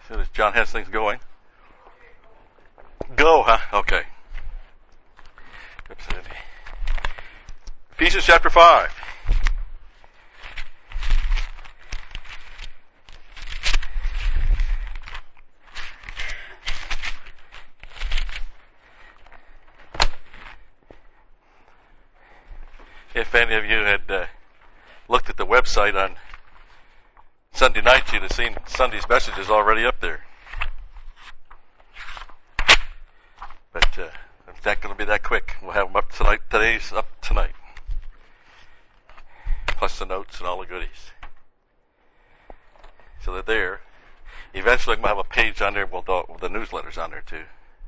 As soon as John has things going. Go, huh? Okay. Ephesians chapter 5. If any of you had looked at the website on Sunday night, you'd have seen Sunday's messages already up there. But it's not going to be that quick. We'll have them up tonight. Today's up tonight. Plus the notes and all the goodies. So they're there. Eventually I'm going to have a page on there with the newsletters on there too.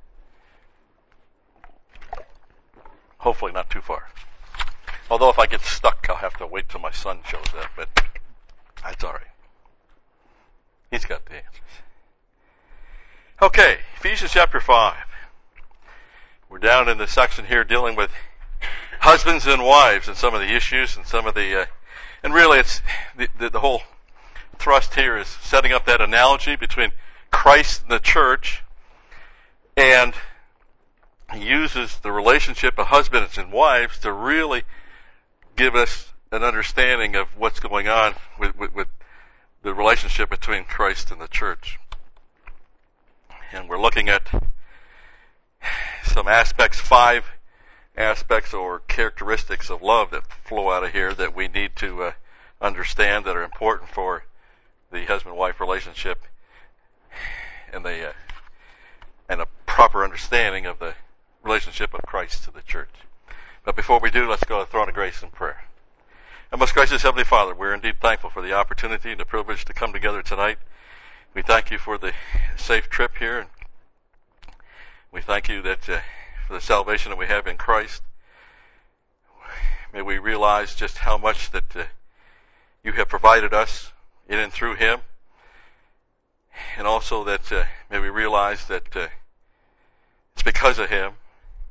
Hopefully not too far. Although if I get stuck, I'll have to wait till my son shows up, but that's all right. He's got the answers. Okay, Ephesians chapter 5. We're down in the section here dealing with husbands and wives and some of the issues and some of the, and really it's, the whole thrust here is setting up that analogy between Christ and the church, and he uses the relationship of husbands and wives to really give us an understanding of what's going on with the relationship between Christ and the church. And we're looking at some aspects, 5 aspects or characteristics of love that flow out of here that we need to understand, that are important for the husband-wife relationship and a proper understanding of the relationship of Christ to the church. But before we do, let's go to the throne of grace in prayer. Our most gracious Heavenly Father, we're indeed thankful for the opportunity and the privilege to come together tonight. We thank you for the safe trip here. We thank you that for the salvation that we have in Christ. May we realize just how much that you have provided us in and through Him. And also that may we realize that it's because of Him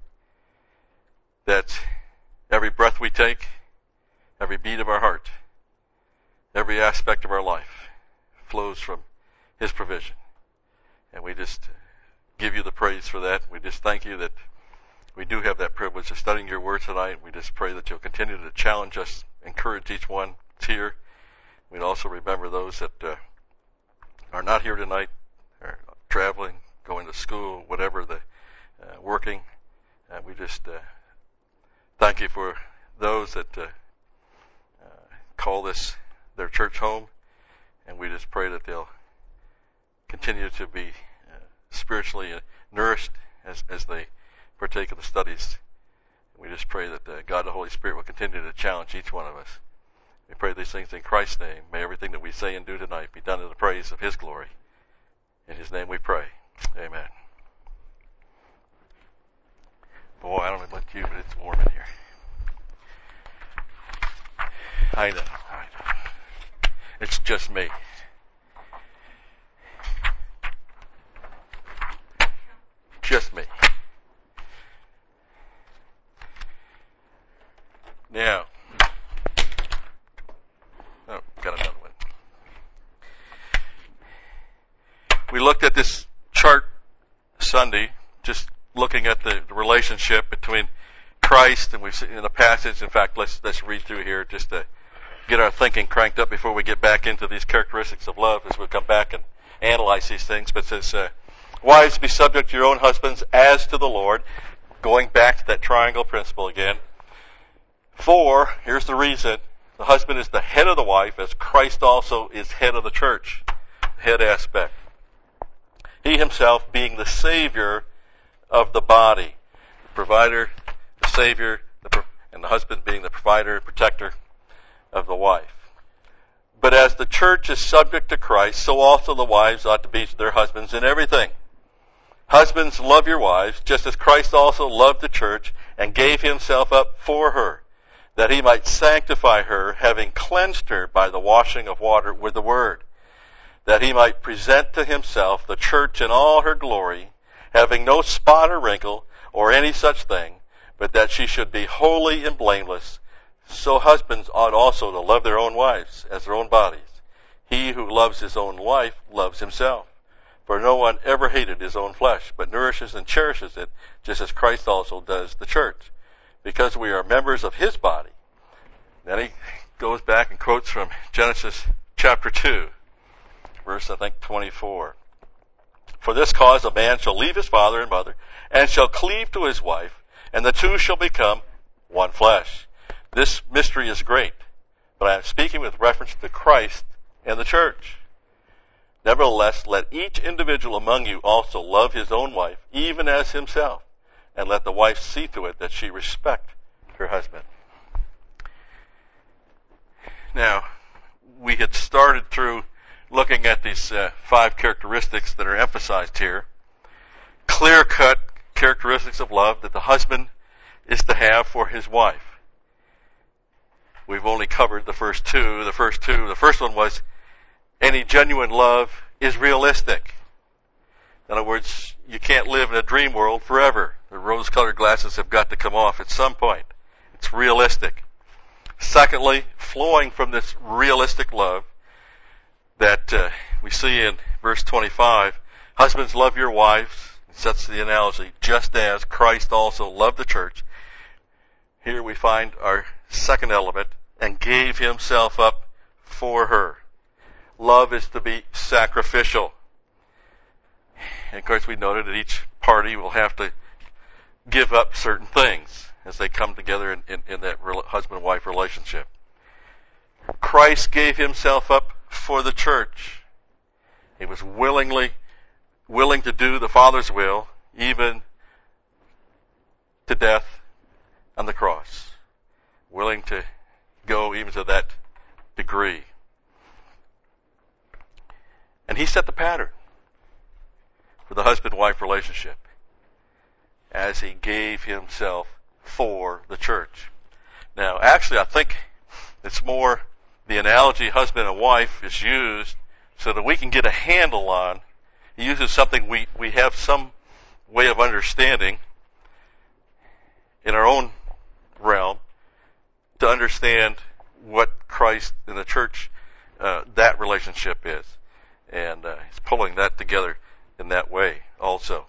that every breath we take, every beat of our heart, every aspect of our life flows from His provision. And we just give you the praise for that. We just thank you that we do have that privilege of studying your word tonight. We just pray that you'll continue to challenge us, encourage each one that's here. We'd also remember those that are not here tonight, are traveling, going to school, whatever, working. We just thank you for those that call this their church home, and we just pray that they'll continue to be spiritually nourished as they partake of the studies. We just pray that God the Holy Spirit will continue to challenge each one of us. We pray these things in Christ's name. May everything that we say and do tonight be done in the praise of His glory. In His name we pray. Amen. Boy, I don't know about you, but it's warm in here. I know. It's just me. Just me. Now, got another one. We looked at this chart Sunday, just looking at the relationship between Christ, and we've seen in the passage. In fact, let's read through here just to get our thinking cranked up before we get back into these characteristics of love as we come back and analyze these things. But it says, wives, be subject to your own husbands as to the Lord. Going back to that triangle principle again. For, here's the reason, the husband is the head of the wife, as Christ also is head of the church. Head aspect. He himself being the Savior of the body. The provider, the Savior, and the husband being the provider and protector of the wife. But as the church is subject to Christ, so also the wives ought to be to their husbands in everything. Husbands, love your wives, just as Christ also loved the church and gave himself up for her, that he might sanctify her, having cleansed her by the washing of water with the word, that he might present to himself the church in all her glory, having no spot or wrinkle or any such thing, but that she should be holy and blameless. So husbands ought also to love their own wives as their own bodies. He who loves his own wife loves himself. For no one ever hated his own flesh, but nourishes and cherishes it, just as Christ also does the church, because we are members of his body. Then he goes back and quotes from Genesis chapter 2, verse, 24. For this cause a man shall leave his father and mother, and shall cleave to his wife, and the two shall become one flesh. This mystery is great, but I am speaking with reference to Christ and the church. Nevertheless, let each individual among you also love his own wife, even as himself, and let the wife see to it that she respect her husband. Now, we had started through looking at these 5 characteristics that are emphasized here. Clear-cut characteristics of love that the husband is to have for his wife. We've only covered the first two. The first one was any genuine love is realistic. In other words, you can't live in a dream world forever. The rose-colored glasses have got to come off at some point. It's realistic. Secondly, flowing from this realistic love that we see in verse 25, husbands, love your wives, sets the analogy, just as Christ also loved the church. Here we find our second element, and gave himself up for her. Love is to be sacrificial. And of course we noted that each party will have to give up certain things as they come together in that husband-wife relationship. Christ gave himself up for the church. He was willing to do the Father's will, even to death on the cross. Willing to go even to that degree. And he set the pattern for the husband-wife relationship as he gave himself for the church. Now, actually, I think it's more the analogy husband and wife is used so that we can get a handle on. He uses something we have some way of understanding in our own realm to understand what Christ and the church, that relationship is. And he's pulling that together in that way also.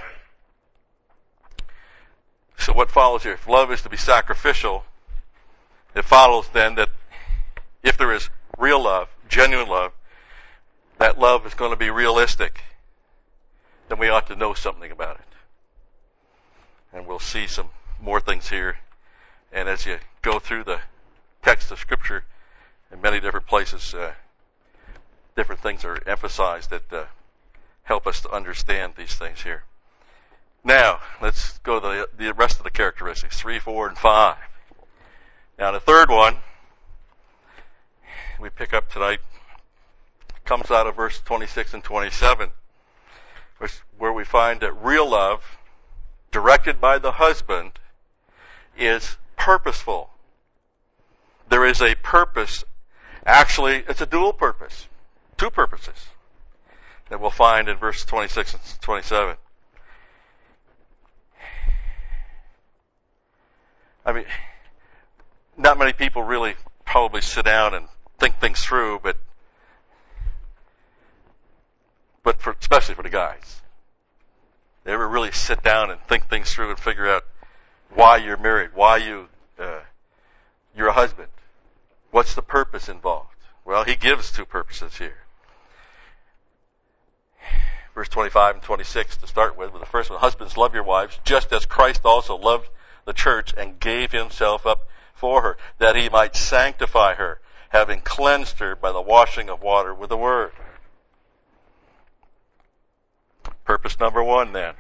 So what follows here? If love is to be sacrificial, it follows then that if there is real love, genuine love, that love is going to be realistic. Then we ought to know something about it. And we'll see some more things here. And as you go through the text of Scripture in many different places, different things are emphasized that help us to understand these things here. Now, let's go to the rest of the characteristics, 3, 4, and 5. Now, the third one we pick up tonight comes out of verse 26 and 27, where we find that real love, directed by the husband, is purposeful. There is a purpose. Actually, it's a dual purpose. 2 purposes that we'll find in verse 26 and 27. I mean, not many people really probably sit down and think things through, but especially for the guys. They ever really sit down and think things through and figure out why you're married, why you're a husband. What's the purpose involved? Well, he gives 2 purposes here. Verse 25 and 26 to start with the first one. Husbands, love your wives, just as Christ also loved the church and gave himself up for her, that he might sanctify her, having cleansed her by the washing of water with the word. Purpose number 1 then.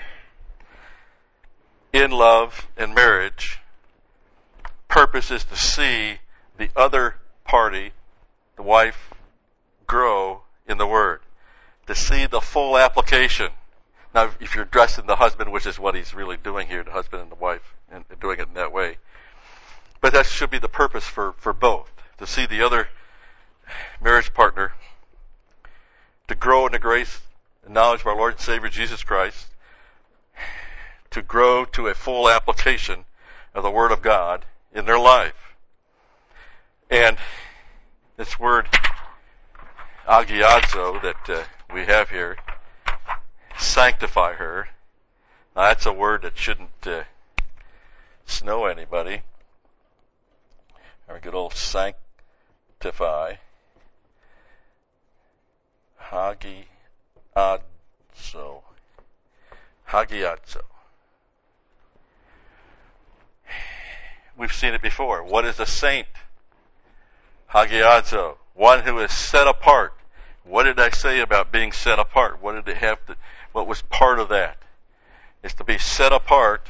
In love and marriage, purpose is to see the other party, the wife, grow in the Word. To see the full application. Now, if you're addressing the husband, which is what he's really doing here, the husband and the wife, and doing it in that way. But that should be the purpose for both. To see the other marriage partner, to grow in the grace and knowledge of our Lord and Savior Jesus Christ, to grow to a full application of the Word of God in their life. And this word agiazo that we have here sanctify her. Now, that's a word that shouldn't snow anybody. Our good old sanctify. Hagiadzo. Hagiadzo. We've seen it before. What is a saint? Hagiadzo. One who is set apart. What did I say about being set apart? What did it have to, what was part of that? It's to be set apart.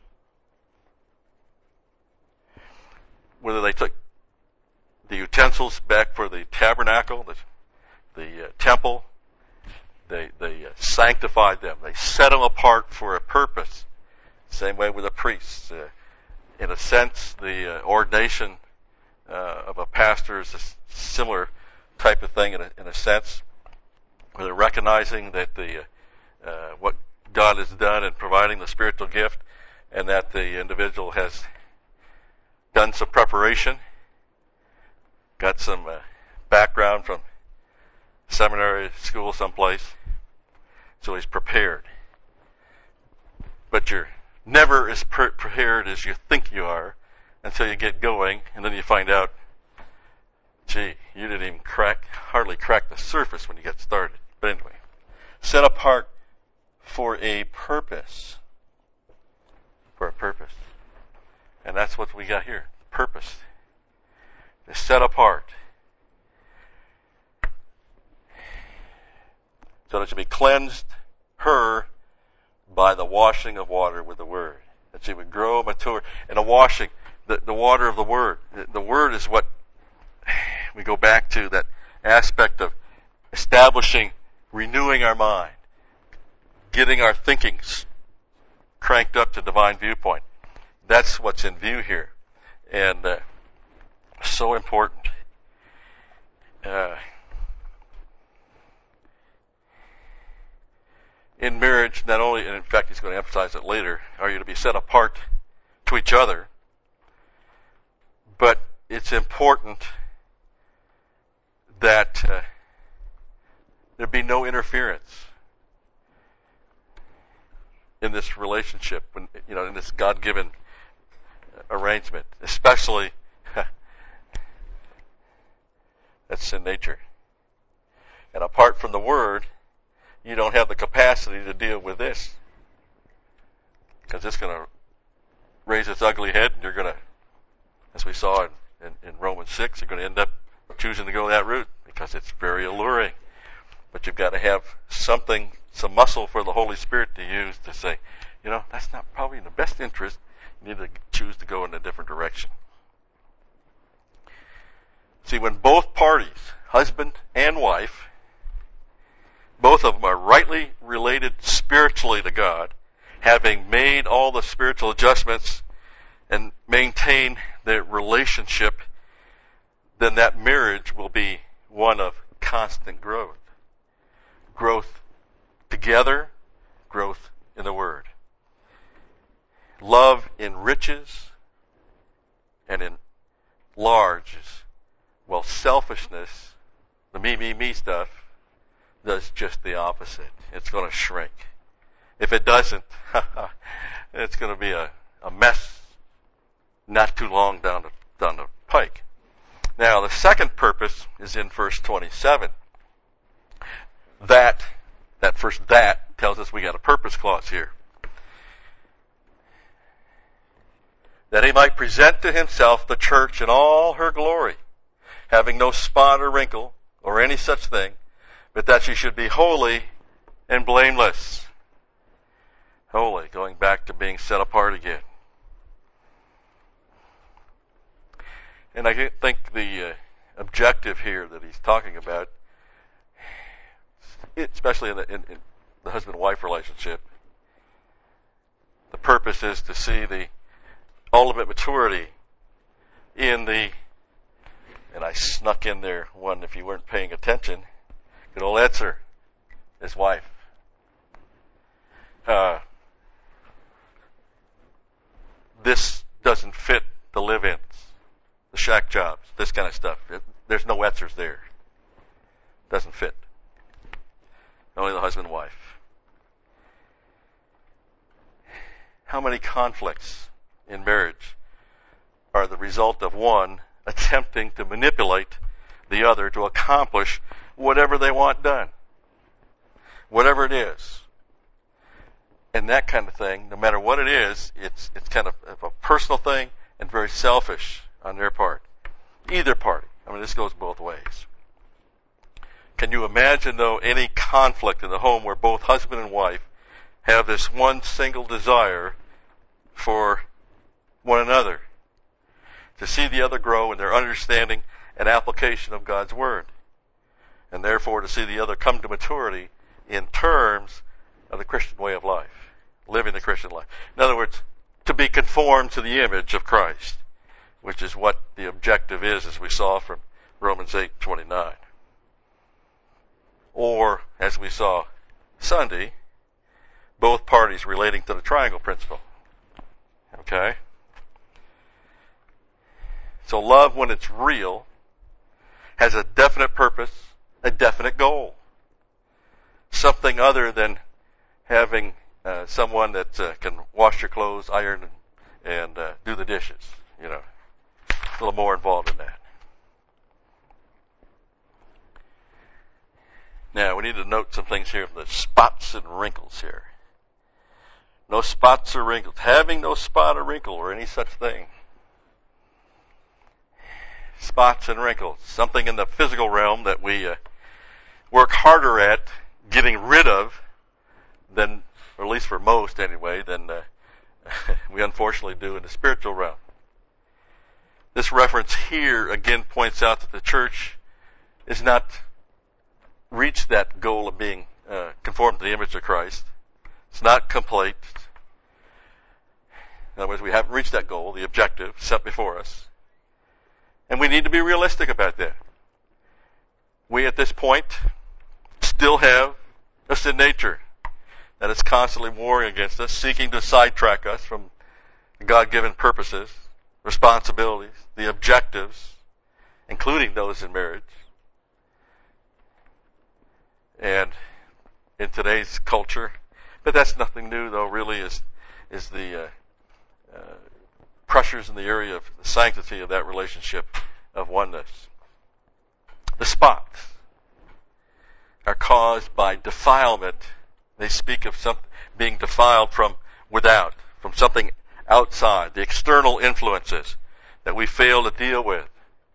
Whether they took the utensils back for the tabernacle, the temple, they sanctified them. They set them apart for a purpose. Same way with the priests. In a sense, the ordination of a pastor is a similar type of thing in a sense, where they're recognizing that what God has done in providing the spiritual gift, and that the individual has done some preparation, got some background from seminary school someplace, so he's prepared. But you're never as prepared as you think you are until you get going, and then you find out, gee, you didn't even hardly crack the surface when you got started. But anyway, set apart for a purpose. For a purpose. And that's what we got here. Purpose. They're set apart. So that she be cleansed, her, by the washing of water with the Word. That she would grow mature. And the washing, the water of the Word. The Word is what we go back to, that aspect of establishing, renewing our mind, getting our thinking cranked up to divine viewpoint. That's what's in view here. And so important. In marriage, not only, and in fact he's going to emphasize it later, are you to be set apart to each other, but it's important that there be no interference in this relationship, when, in this God-given arrangement, especially that's sin nature. And apart from the Word, you don't have the capacity to deal with this, because it's going to raise its ugly head, and you're going to, as we saw in Romans 6, you're going to end up choosing to go that route because it's very alluring. But you've got to have some muscle for the Holy Spirit to use to say, that's not probably in the best interest. You need to choose to go in a different direction. See, when both parties, husband and wife, both of them are rightly related spiritually to God, having made all the spiritual adjustments and maintain their relationship, then that marriage will be one of constant growth. Growth together, growth in the Word. Love enriches and enlarges, while selfishness, the me stuff, does just the opposite. It's going to shrink. If it doesn't, it's going to be a mess not too long down the pike. Now, the second purpose is in verse 27. That first that tells us we got a purpose clause here. That he might present to himself the church in all her glory, having no spot or wrinkle or any such thing, but that she should be holy and blameless. Holy, going back to being set apart again. And I think the objective here that he's talking about, especially in the husband-wife relationship, the purpose is to see the ultimate maturity in the, and I snuck in there one if you weren't paying attention, good old Etzer, his wife. This doesn't fit the live-ins, the shack jobs, this kind of stuff. There's no Etzers there. Doesn't fit. Only the husband and wife. How many conflicts in marriage are the result of one attempting to manipulate the other to accomplish whatever they want done? Whatever it is. And that kind of thing, no matter what it is, it's kind of a personal thing and very selfish on their part. Either party. I mean, this goes both ways. Can you imagine, though, any conflict in the home where both husband and wife have this one single desire for one another? To see the other grow in their understanding and application of God's Word. And therefore to see the other come to maturity in terms of the Christian way of life. Living the Christian life. In other words, to be conformed to the image of Christ, which is what the objective is, as we saw from Romans 8:29. Or, as we saw Sunday, both parties relating to the triangle principle. Okay? So love, when it's real, has a definite purpose, a definite goal. Something other than having someone that can wash your clothes, iron, and do the dishes. You know, a little more involved in that. Now, we need to note some things here, the spots and wrinkles here. No spots or wrinkles. Having no spot or wrinkle or any such thing. Spots and wrinkles. Something in the physical realm that we work harder at getting rid of than, or at least for most anyway, than we unfortunately do in the spiritual realm. This reference here again points out that the church is not reached that goal of being conformed to the image of Christ. It's not complete. In other words, we haven't reached that goal, the objective set before us. And we need to be realistic about that. We at this point still have a sin nature that is constantly warring against us, seeking to sidetrack us from God-given purposes, responsibilities, the objectives, including those in marriage. And in today's culture, but that's nothing new though, really, is the pressures in the area of the sanctity of that relationship of oneness. The spots are caused by defilement. They speak of something being defiled from without, from something outside, the external influences that we fail to deal with.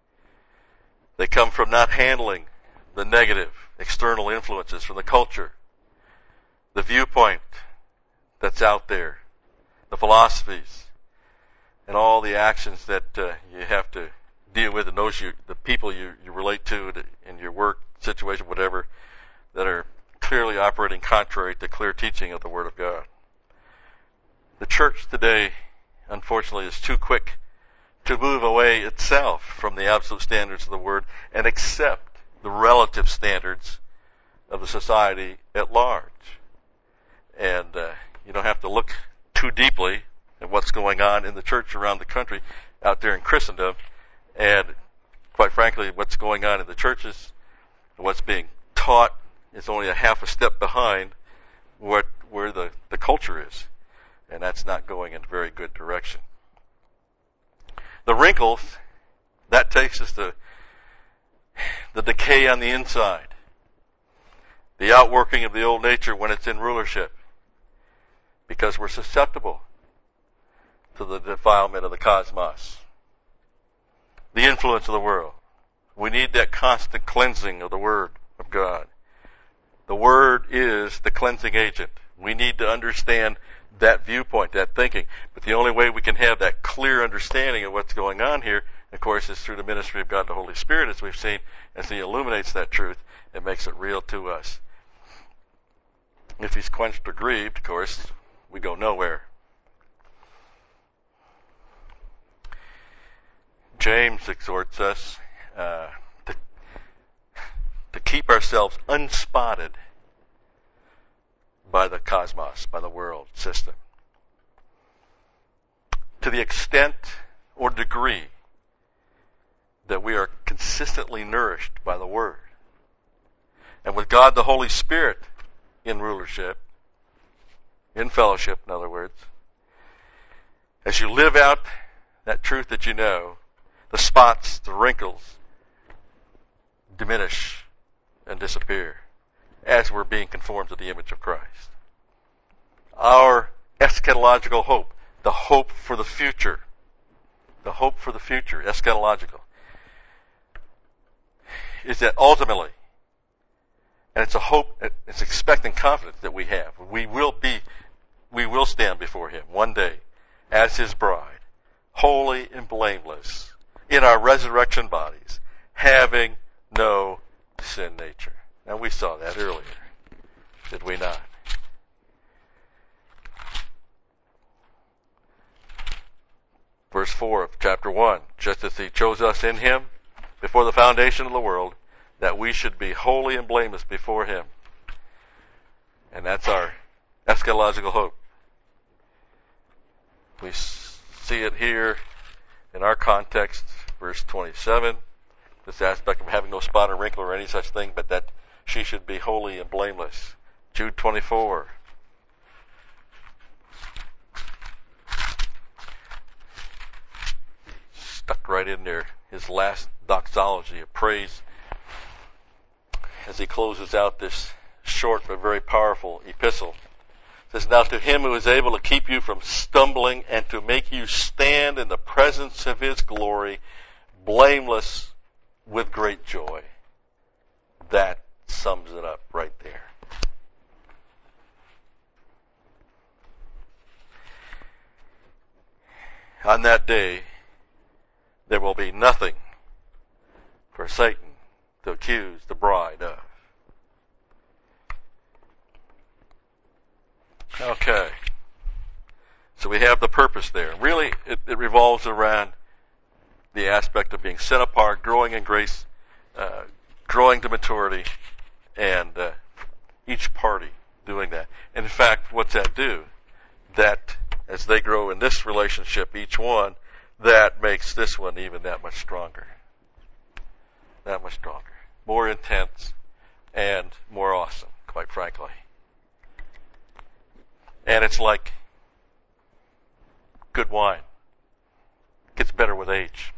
They come from not handling the negative external influences from the culture, the viewpoint that's out there, the philosophies, and all the actions that you have to deal with, and those the people you relate to in your work situation, whatever, that are clearly operating contrary to clear teaching of the Word of God. The church today, unfortunately, is too quick to move away itself from the absolute standards of the Word and accept the relative standards of the society at large. And you don't have to look too deeply at what's going on in the church around the country, out there in Christendom, and quite frankly, what's going on in the churches, what's being taught is only a half a step behind where the culture is. And that's not going in a very good direction. The wrinkles, that takes us to the decay on the inside. The outworking of the old nature when it's in rulership. Because we're susceptible to the defilement of the cosmos. The influence of the world. We need that constant cleansing of the Word of God. The Word is the cleansing agent. We need to understand that viewpoint, that thinking. But the only way we can have that clear understanding of what's going on here, of course, is through the ministry of God the Holy Spirit, as we've seen, as He illuminates that truth and makes it real to us. If He's quenched or grieved, of course, we go nowhere. James exhorts us to keep ourselves unspotted by the cosmos, by the world system. To the extent or degree that we are consistently nourished by the Word. And with God the Holy Spirit in rulership, in fellowship, in other words, as you live out that truth that you know, the spots, the wrinkles diminish and disappear as we're being conformed to the image of Christ. Our eschatological hope, the hope for the future, eschatological, is that ultimately, and it's a hope, it's expecting confidence that we have. We will stand before Him one day as His bride, holy and blameless, in our resurrection bodies, having no sin nature. And we saw that earlier, did we not? Verse 4 of chapter 1, just as He chose us in Him before the foundation of the world, that we should be holy and blameless before Him. And that's our eschatological hope. We see it here in our context, verse 27, this aspect of having no spot or wrinkle or any such thing, but that she should be holy and blameless. Jude 24. Stuck right in there, his last doxology of praise as he closes out this short but very powerful epistle. It says, now to Him who is able to keep you from stumbling and to make you stand in the presence of His glory, blameless with great joy. That sums it up right there. On that day, there will be nothing for Satan to accuse the bride of. Okay. So we have the purpose there. Really, it revolves around the aspect of being set apart, growing in grace, growing to maturity, and each party doing that. And in fact, what's that do? That, as they grow in this relationship, each one, that makes this one even that much stronger. That much stronger. More intense and more awesome, quite frankly. And it's like good wine. Gets better with age.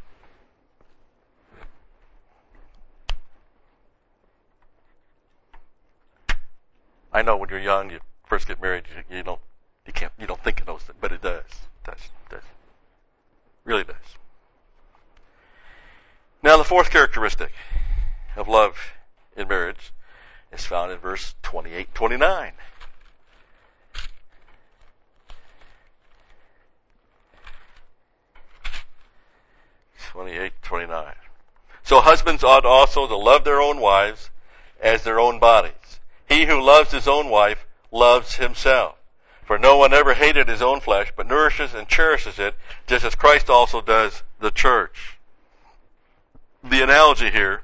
I know when you're young, you first get married, you don't think of those things, but it does. It does. Really does. Now the fourth characteristic of love in marriage is found in verse 28-29. So husbands ought also to love their own wives as their own bodies. He who loves his own wife loves himself. For no one ever hated his own flesh, but nourishes and cherishes it, just as Christ also does the church. The analogy here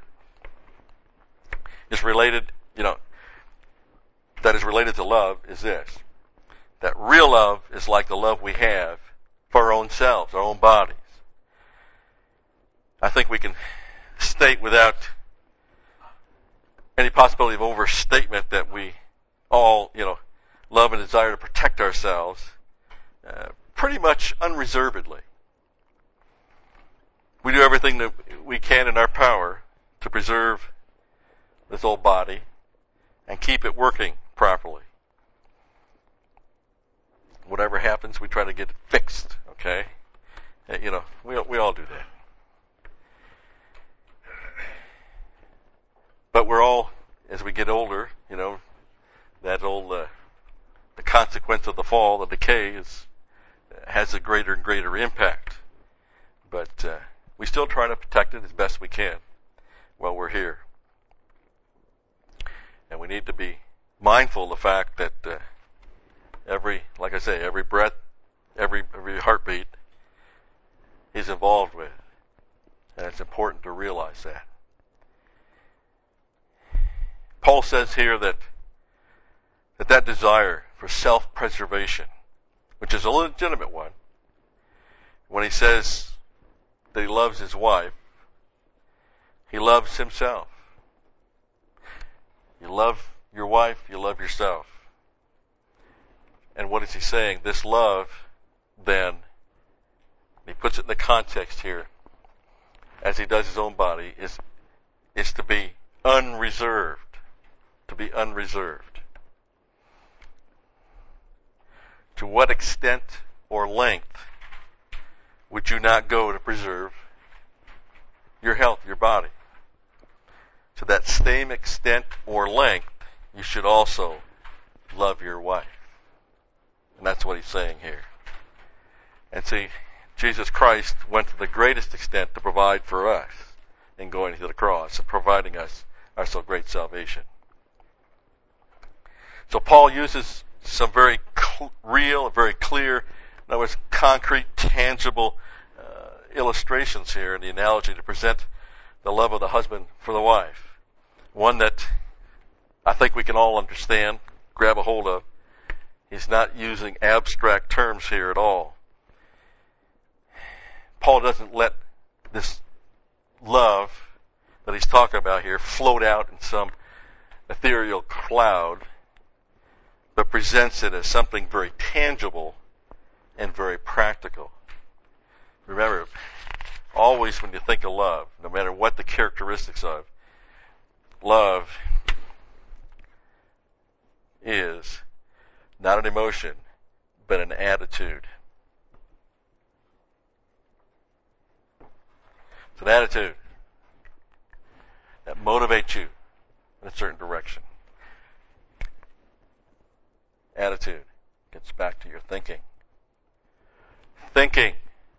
is related, that is related to love is this. That real love is like the love we have for our own selves, our own bodies. I think we can state without any possibility of overstatement that we all, love and desire to protect ourselves pretty much unreservedly. We do everything that we can in our power to preserve this old body and keep it working properly. Whatever happens, we try to get it fixed, okay? We all do that. But we're all, as we get older, that old, the consequence of the fall, the decay, has a greater and greater impact. But we still try to protect it as best we can while we're here. And we need to be mindful of the fact that every breath, every heartbeat is involved with. And it's important to realize that. Paul says here that desire for self-preservation, which is a legitimate one, when he says that he loves his wife, he loves himself. You love your wife, you love yourself. And what is he saying? This love, then, he puts it in the context here, as he does his own body, is to be unreserved. To be unreserved. To what extent or length would you not go to preserve your health, your body? To that same extent or length, you should also love your wife. And that's what he's saying here. And see, Jesus Christ went to the greatest extent to provide for us in going to the cross and providing us our so great salvation. So Paul uses some very real, very clear, in other words, concrete, tangible illustrations here in the analogy to present the love of the husband for the wife. One that I think we can all understand, grab a hold of. He's not using abstract terms here at all. Paul doesn't let this love that he's talking about here float out in some ethereal cloud, but presents it as something very tangible and very practical. Remember, always when you think of love, no matter what the characteristics of, love is not an emotion, but an attitude. It's an attitude that motivates you in a certain direction. Attitude gets back to your thinking. Thinking,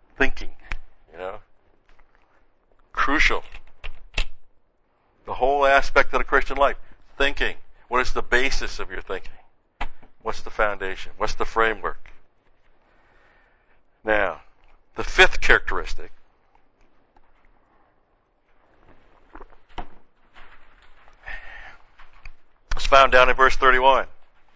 crucial. The whole aspect of the Christian life. Thinking. What is the basis of your thinking? What's the foundation? What's the framework? Now, the fifth characteristic is found down in verse 31.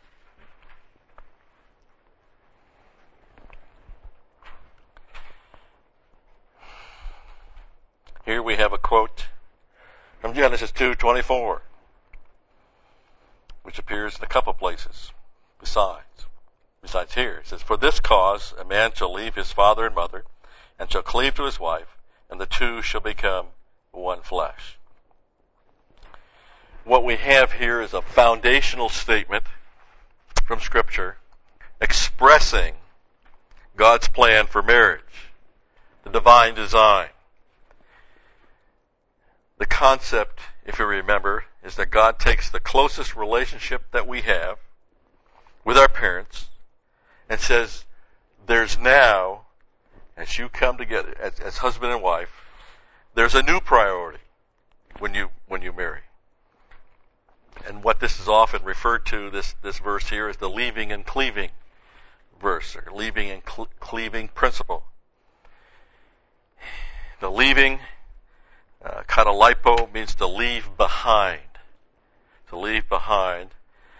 Here we have a quote from Genesis 2:24, which appears in a couple places besides here. It says, "For this cause a man shall leave his father and mother, and shall cleave to his wife, and the two shall become one flesh." What we have here is a foundational statement from Scripture expressing God's plan for marriage, the divine design. The concept, if you remember, is that God takes the closest relationship that we have with our parents and says, there's now, as you come together as husband and wife, there's a new priority when you marry. And what this is often referred to, this verse here, is the leaving and cleaving verse, or leaving and cleaving principle. The leaving, katalipo, means to leave behind. To leave behind.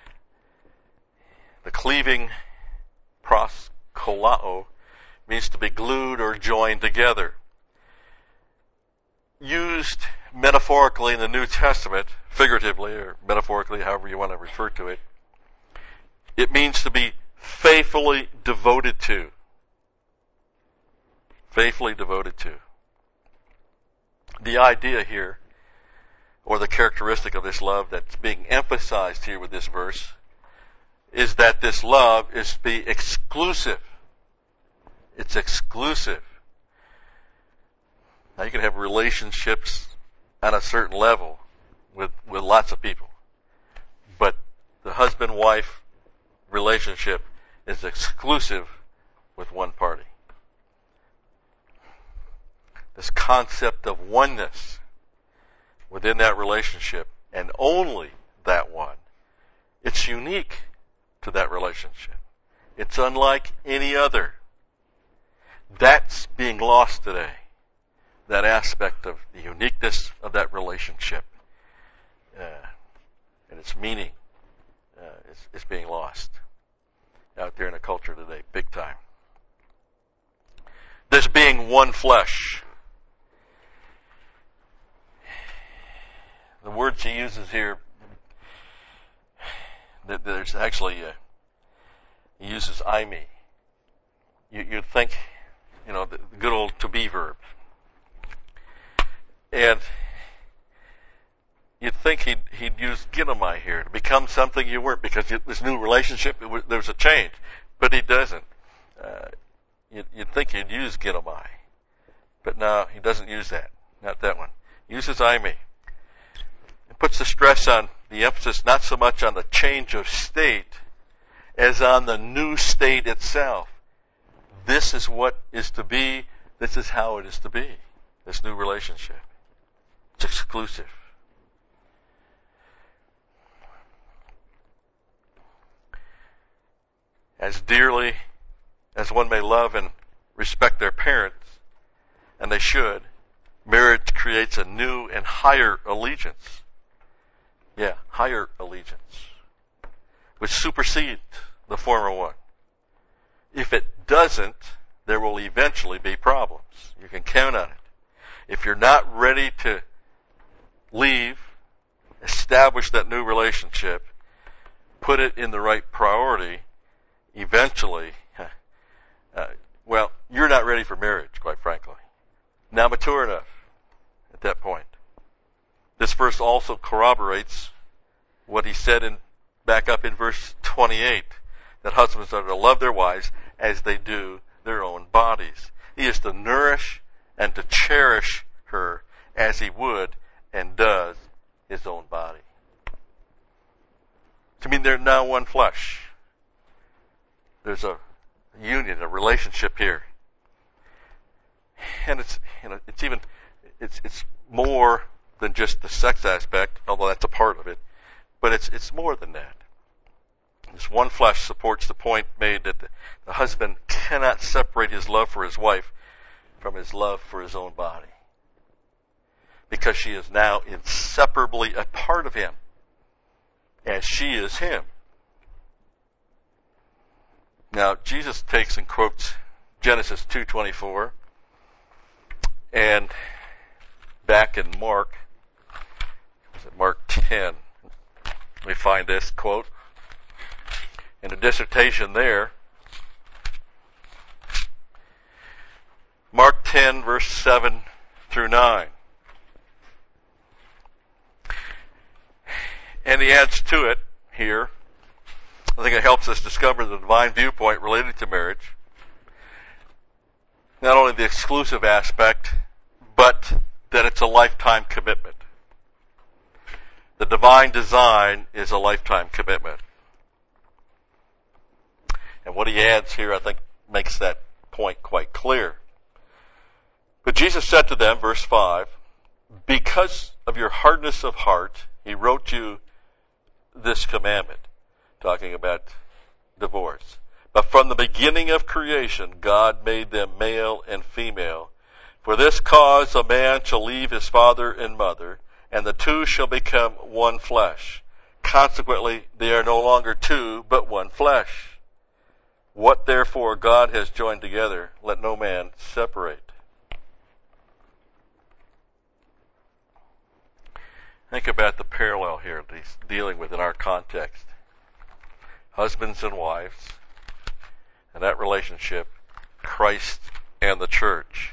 The cleaving, proskolao, means to be glued or joined together. Used metaphorically in the New Testament, figuratively or metaphorically, however you want to refer to it, it means to be faithfully devoted to. Faithfully devoted to. The idea here, or the characteristic of this love that's being emphasized here with this verse, is that this love is to be exclusive. It's exclusive. Now you can have relationships at a certain level with lots of people, but the husband-wife relationship is exclusive with one party. This concept of oneness within that relationship, and only that one, it's unique to that relationship. It's unlike any other. That's being lost today. That aspect of the uniqueness of that relationship and its meaning is being lost out there in the culture today, big time. This being one flesh. The word she uses here, there's actually, he uses eimi. You'd think the good old to be verb. And you'd think he'd use ginomai here to become something you weren't, because this new relationship, there was a change. But he doesn't. You'd think he'd use ginomai. But no, he doesn't use that. Not that one. He uses eimi. It puts the stress on the emphasis not so much on the change of state as on the new state itself. This is what is to be. This is how it is to be. This new relationship. It's exclusive. As dearly as one may love and respect their parents, and they should, marriage creates a new and higher allegiance. Yeah, higher allegiance, which supersedes the former one. If it doesn't, there will eventually be problems. You can count on it. If you're not ready to leave, establish that new relationship, put it in the right priority, eventually, you're not ready for marriage, quite frankly. Not mature enough at that point. This verse also corroborates what he said back up in verse 28, that husbands are to love their wives as they do their own bodies. He is to nourish and to cherish her as he would and does his own body. I mean, they're now one flesh. There's a union, a relationship here. And it's more than just the sex aspect, although that's a part of it, but it's more than that. This one flesh supports the point made that the husband cannot separate his love for his wife from his love for his own body, because she is now inseparably a part of him, as she is him. Now, Jesus takes and quotes Genesis 2:24, and back in Mark 10, we find this quote in a dissertation there. Mark 10, verse 7 through 9. And he adds to it here, I think it helps us discover the divine viewpoint related to marriage. Not only the exclusive aspect, but that it's a lifetime commitment. The divine design is a lifetime commitment. And what he adds here, I think, makes that point quite clear. But Jesus said to them, verse 5, because of your hardness of heart, he wrote you this commandment, talking about divorce. But from the beginning of creation, God made them male and female. For this cause a man shall leave his father and mother, and the two shall become one flesh. Consequently, they are no longer two, but one flesh. What therefore God has joined together, let no man separate. Think about the parallel here that he's dealing with in our context. Husbands and wives, and that relationship, Christ and the church.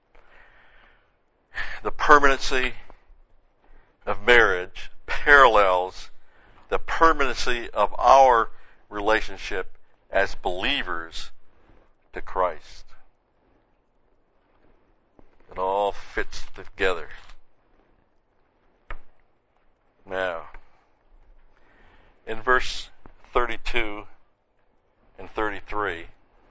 The permanency of marriage parallels the permanency of our relationship as believers to Christ. It all fits together. Now, in verse 32 and 33,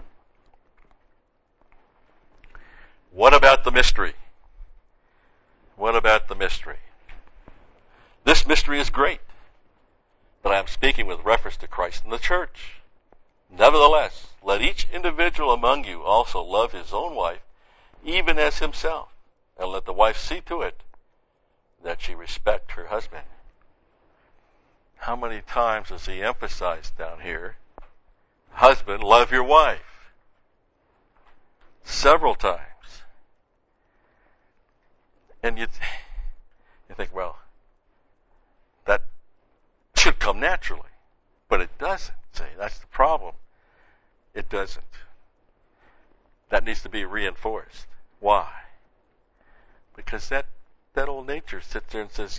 what about the mystery? What about the mystery? This mystery is great, but I am speaking with reference to Christ and the church. Nevertheless, let each individual among you also love his own wife, even as himself, and let the wife see to it that she respect her husband. How many times does he emphasize down here? Husband, love your wife. Several times. And you think, well, that should come naturally. But it doesn't. See, that's the problem. It doesn't. that needs to be reinforced. Why? Because that old nature sits there and says,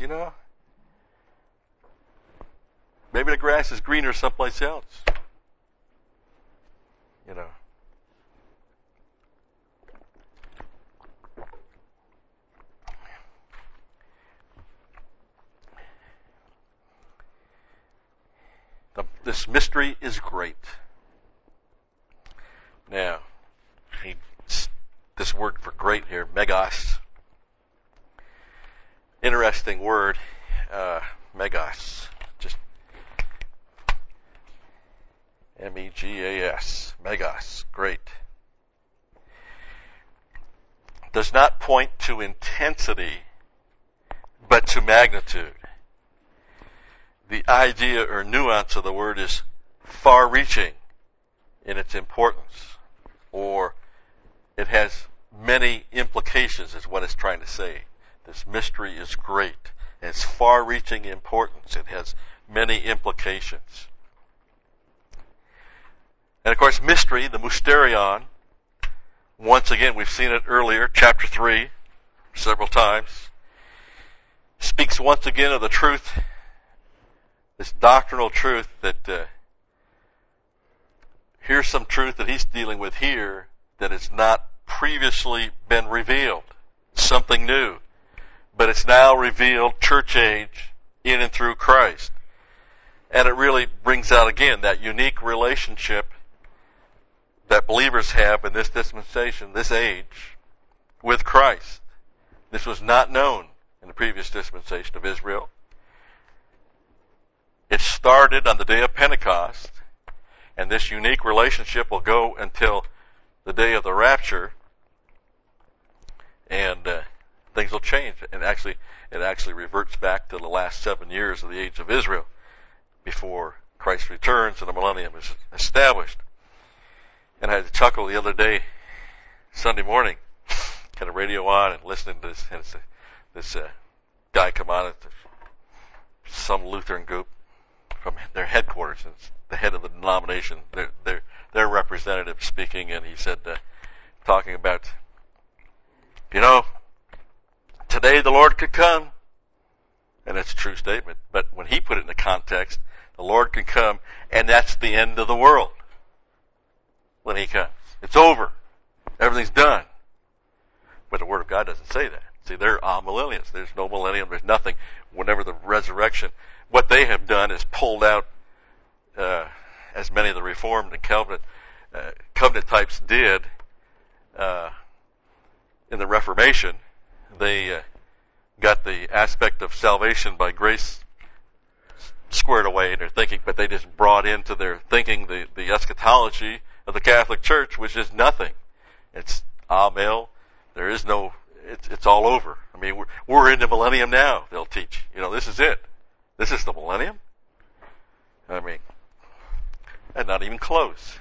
maybe the grass is greener someplace else. This mystery is great. Now, this word for great here, megos. Interesting word, megos. Just M-E-G-A-S, megos, great. Does not point to intensity, but to magnitude. The idea or nuance of the word is far-reaching in its importance, or it has many implications is what it's trying to say. This mystery is great. It's far-reaching importance. It has many implications. And of course, mystery, the mysterion, once again, we've seen it earlier, chapter 3, several times, speaks once again of the truth, this doctrinal truth that here's some truth that he's dealing with here that has not previously been revealed. Something new. But it's now revealed, church age, in and through Christ. And it really brings out again that unique relationship that believers have in this dispensation, this age, with Christ. This was not known in the previous dispensation of Israel. It started on the day of Pentecost, and this unique relationship will go until the day of the rapture, and things will change. And it actually reverts back to the last 7 years of the age of Israel before Christ returns and the millennium is established. And I had to chuckle the other day, Sunday morning, had a radio on and listening to this, and this guy come on at some Lutheran group from their headquarters, and it's the head of the denomination, their representative speaking, and he said, talking about, today the Lord could come, and it's a true statement, but when he put it in the context, the Lord could come, and that's the end of the world when he comes. It's over. Everything's done. But the Word of God doesn't say that. See, they're amillennials. There's no millennium. There's nothing. Whenever the resurrection, what they have done is pulled out, as many of the Reformed and covenant types did in the Reformation. They got the aspect of salvation by grace squared away in their thinking, but they just brought into their thinking the eschatology of the Catholic Church, which is nothing. It's amil. There is no. It's all over. I mean, we're in the millennium now. They'll teach. This is it. This is the millennium. I mean, and not even close.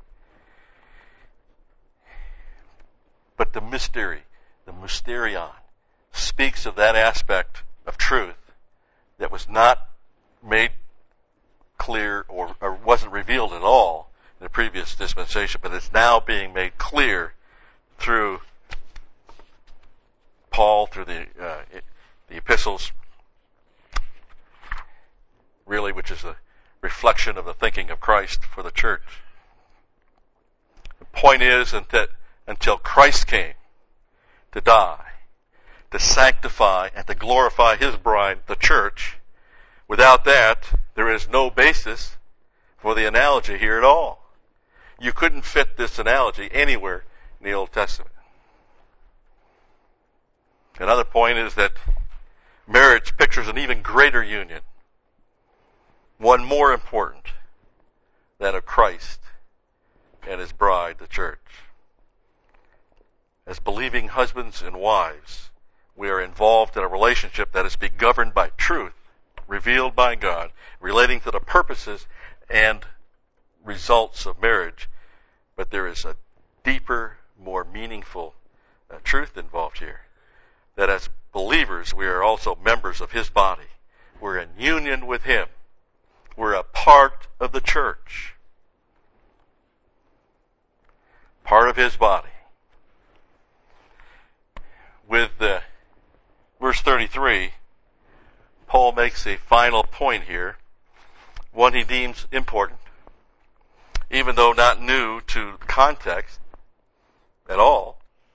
But the mystery, the mysterion, speaks of that aspect of truth that was not made clear or wasn't revealed at all in the previous dispensation, but it's now being made clear through Paul, through the epistles, really, which is a reflection of the thinking of Christ for the church. The point is that until Christ came to die, to sanctify and to glorify his bride, the church, without that, there is no basis for the analogy here at all. You couldn't fit this analogy anywhere in the Old Testament. Another point is that marriage pictures an even greater union, one more important, that of Christ and his bride, the church. As believing husbands and wives, we are involved in a relationship that is to be governed by truth, revealed by God, relating to the purposes and results of marriage. But there is a deeper, more meaningful truth involved here. That as believers, we are also members of his body. We're in union with him. We're a part of the church. Part of his body. 33, Paul makes a final point here, one he deems important, even though not new to context at all.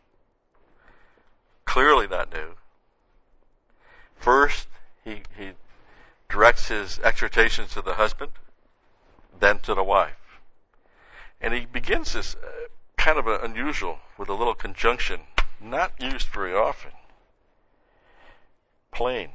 Clearly not new. First, he directs his exhortations to the husband, then to the wife. And he begins this kind of unusual with a little conjunction, not used very often. Plain.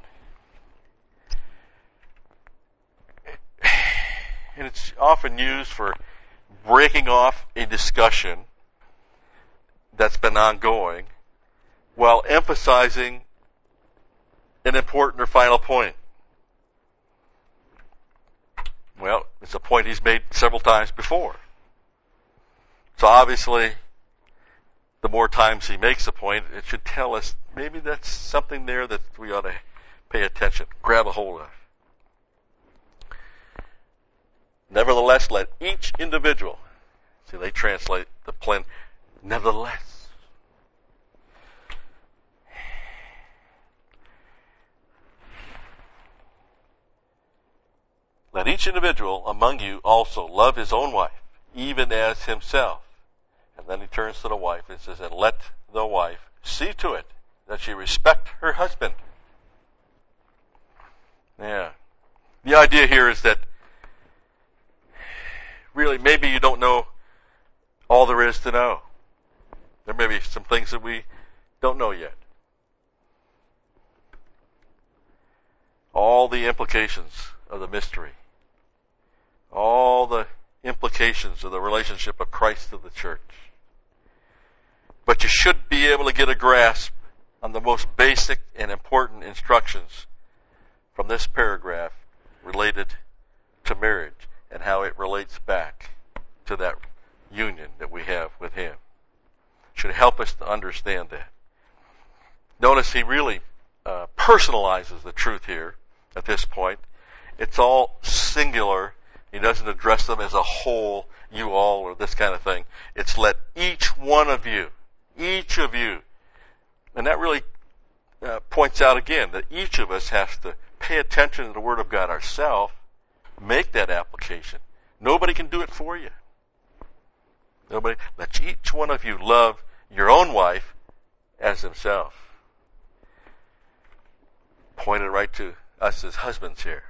And it's often used for breaking off a discussion that's been ongoing while emphasizing an important or final point. Well, it's a point he's made several times before. So obviously, the more times he makes a point, it should tell us maybe that's something there that we ought to pay attention, grab a hold of. Nevertheless, let each individual, see, they translate the plain, nevertheless. Let each individual among you also love his own wife, even as himself. And then he turns to the wife and says, and let the wife see to it that she respect her husband. Yeah. The idea here is that really maybe you don't know all there is to know. There may be some things that we don't know yet. All the implications of the mystery. All the implications of the relationship of Christ to the church. But you should be able to get a grasp on the most basic and important instructions from this paragraph related to marriage and how it relates back to that union that we have with Him. Should help us to understand that. Notice he really personalizes the truth here at this point. It's all singular. He doesn't address them as a whole, you all, or this kind of thing. It's let each one of you, and that really points out again that each of us has to pay attention to the Word of God ourselves, make that application. Nobody can do it for you. Nobody. Let each one of you love your own wife as himself. Pointed right to us as husbands here.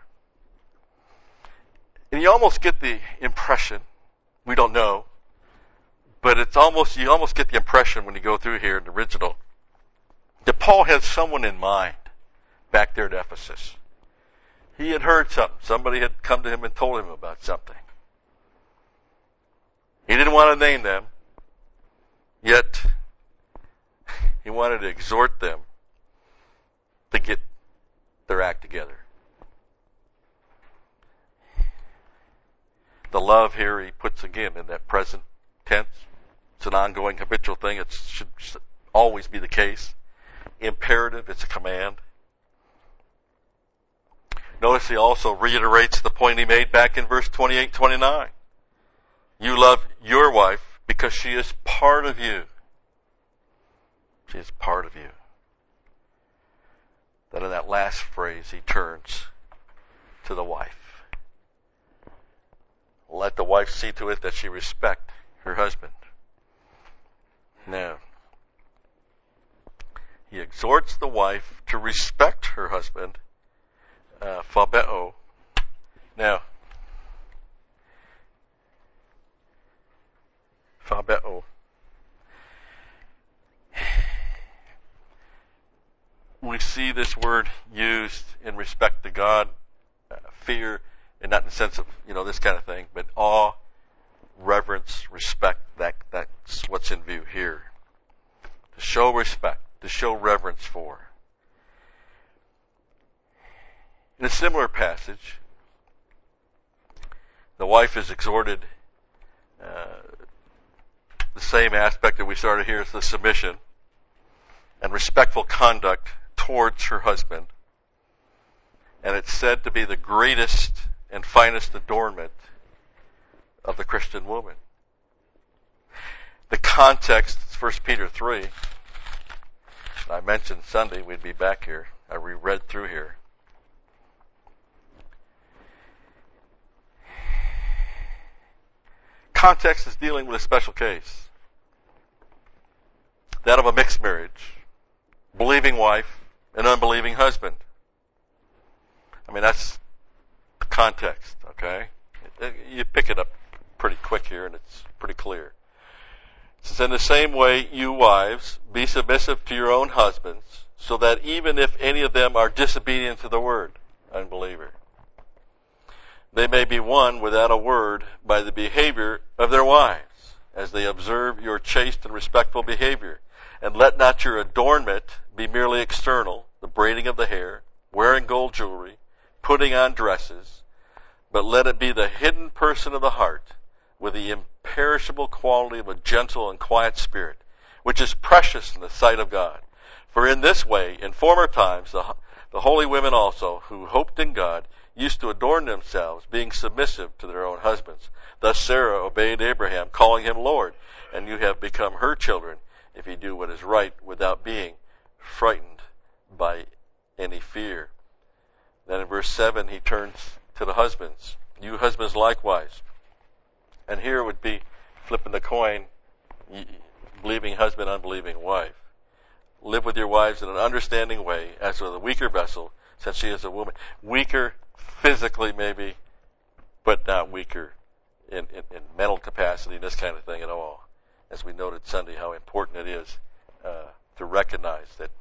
And you almost get the impression, we don't know, but you almost get the impression when you go through here in the original, that Paul had someone in mind back there at Ephesus. He had heard something. Somebody had come to him and told him about something. He didn't want to name them, yet he wanted to exhort them to get their act together. The love here he puts again in that present tense. It's an ongoing habitual thing. It should always be the case. Imperative, it's a command. Notice he also reiterates the point he made back in verse 28-29. You love your wife because she is part of you. She is part of you. Then in that last phrase, he turns to the wife. Let the wife see to it that she respect her husband. Now, he exhorts the wife to respect her husband, phobeo. Now, phobeo. We see this word used in respect to God, fear, and not in the sense of, this kind of thing, but awe, reverence, respect, that's what's in view here. To show respect, to show reverence for. In a similar passage, the wife is exhorted, the same aspect that we started here is the submission and respectful conduct towards her husband. And it's said to be the greatest and finest adornment of the Christian woman. The context is 1 Peter 3. I mentioned Sunday we'd be back here I reread through here. Context is dealing with a special case. That of a mixed marriage. Believing wife and unbelieving husband. I mean, that's the context, okay? You pick it up pretty quick here, and it's pretty clear. It says, in the same way, you wives, be submissive to your own husbands, so that even if any of them are disobedient to the word, unbeliever, they may be won without a word by the behavior of their wives, as they observe your chaste and respectful behavior. And let not your adornment be merely external, the braiding of the hair, wearing gold jewelry, putting on dresses, but let it be the hidden person of the heart, with the imperishable quality of a gentle and quiet spirit, which is precious in the sight of God. For in this way, in former times, the holy women also, who hoped in God, used to adorn themselves, being submissive to their own husbands. Thus Sarah obeyed Abraham, calling him Lord, and you have become her children, if you do what is right, without being frightened by any fear. Then in verse 7, he turns to the husbands. You husbands likewise. And here would be flipping the coin, believing husband, unbelieving wife. Live with your wives in an understanding way, as with a weaker vessel, since she is a woman. Weaker physically maybe, but not weaker in mental capacity and this kind of thing at all. As we noted Sunday, how important it is to recognize that,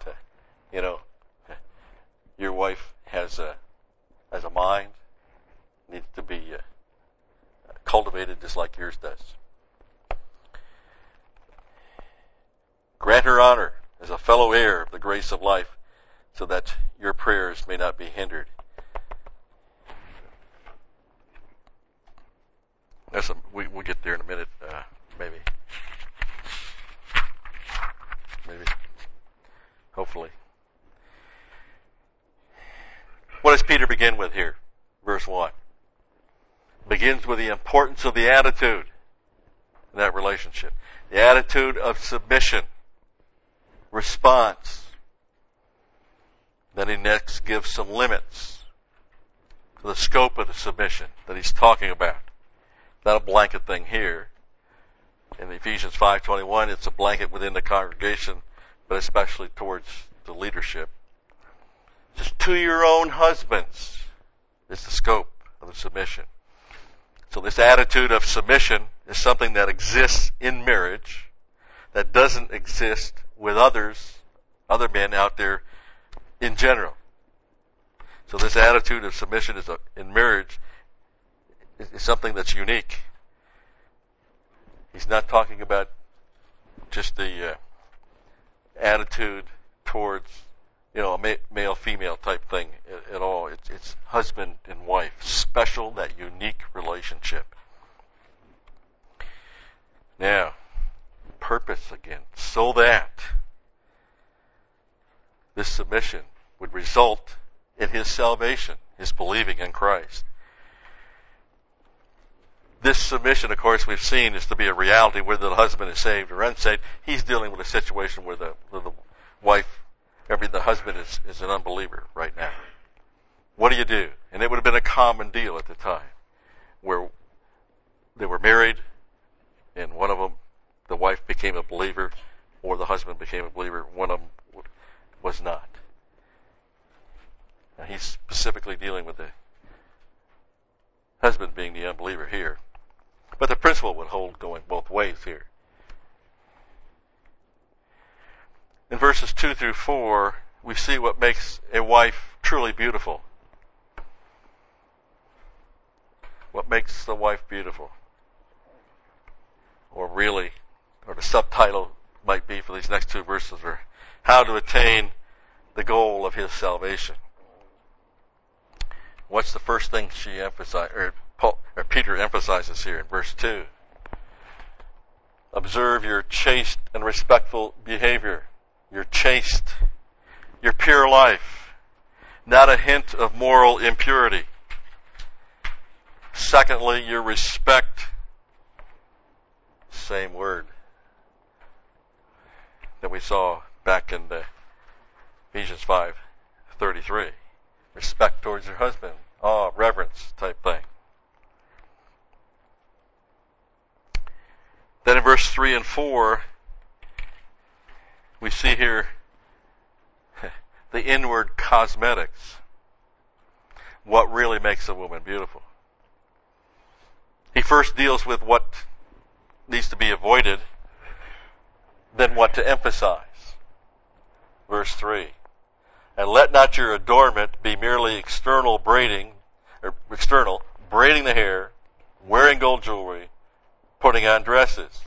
your wife has a mind, needs to be cultivated just like yours does. Grant her honor as a fellow heir of the grace of life, so that your prayers may not be hindered. We'll get there in a minute, maybe. Hopefully. What does Peter begin with here? Verse 1. Begins with the importance of the attitude in that relationship. The attitude of submission. Response. Then he next gives some limits to the scope of the submission that he's talking about. Not a blanket thing here. In Ephesians 5:21, it's a blanket within the congregation, but especially towards the leadership. Just to your own husbands is the scope of the submission. So this attitude of submission is something that exists in marriage, that doesn't exist with other men out there in general. So this attitude of submission in marriage is something that's unique. He's not talking about just the attitude towards, a male-female type thing at all. It's husband and wife, special, that unique relationship. Now, purpose again, so that this submission would result in his salvation, his believing in Christ. This submission, of course, we've seen is to be a reality whether the husband is saved or unsaved. He's dealing with a situation where the wife, the husband is an unbeliever right now. What do you do? And it would have been a common deal at the time, where they were married, and one of them, the wife became a believer, or the husband became a believer. One of them was not. Now he's specifically dealing with the husband being the unbeliever here. But the principle would hold going both ways here. In verses 2 through 4, we see what makes a wife truly beautiful. What makes the wife beautiful? Or the subtitle might be for these next two verses, or how to attain the goal of his salvation. What's the first thing Peter emphasizes here in verse 2? Observe your chaste and respectful behavior. Your chaste, your pure life. Not a hint of moral impurity. Secondly, your respect. Same word that we saw back in the Ephesians 33. Respect towards your husband. Awe, reverence type thing. Then in verse 3 and 4, we see here the inward cosmetics. What really makes a woman beautiful. He first deals with what needs to be avoided, then what to emphasize. Verse 3. And let not your adornment be merely external, braiding the hair, wearing gold jewelry, putting on dresses.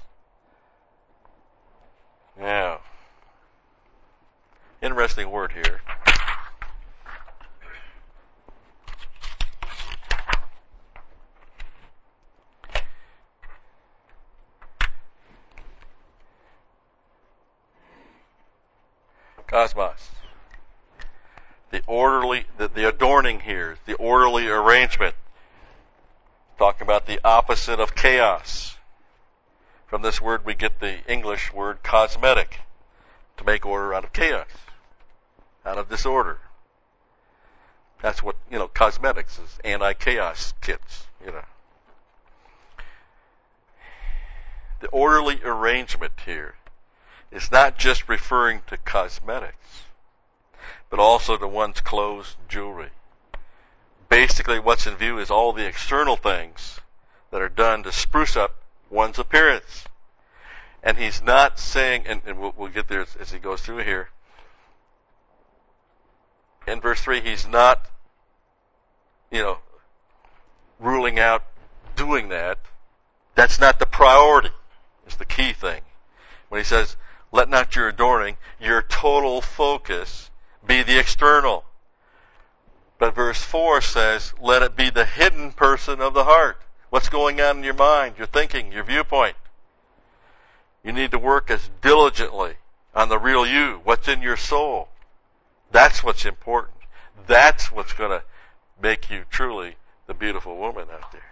Now, interesting word here. Cosmos. The adorning here, the orderly arrangement. Talking about the opposite of chaos. From this word we get the English word cosmetic. To make order out of chaos. Out of disorder. That's what, cosmetics is. Anti-chaos kits, The orderly arrangement here is not just referring to cosmetics, but also to one's clothes, jewelry. Basically, what's in view is all the external things that are done to spruce up one's appearance. And he's not saying, and we'll get there as he goes through here. In verse 3, he's not, ruling out doing that. That's not the priority. It's the key thing. When he says, let not your adorning, your total focus, be the external. But verse 4 says, let it be the hidden person of the heart. What's going on in your mind, your thinking, your viewpoint? You need to work as diligently on the real you, what's in your soul. That's what's important. That's what's going to make you truly the beautiful woman out there.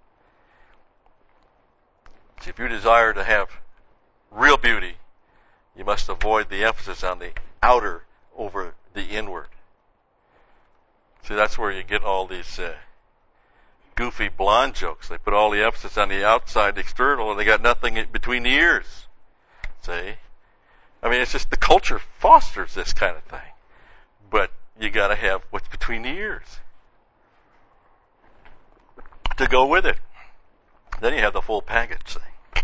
See, if you desire to have real beauty, you must avoid the emphasis on the outer over the inward. See, that's where you get all these goofy blonde jokes. They put all the emphasis on the outside, external, and they got nothing between the ears. See? I mean, it's just the culture fosters this kind of thing. But you got to have what's between the ears to go with it. Then you have the full package. See?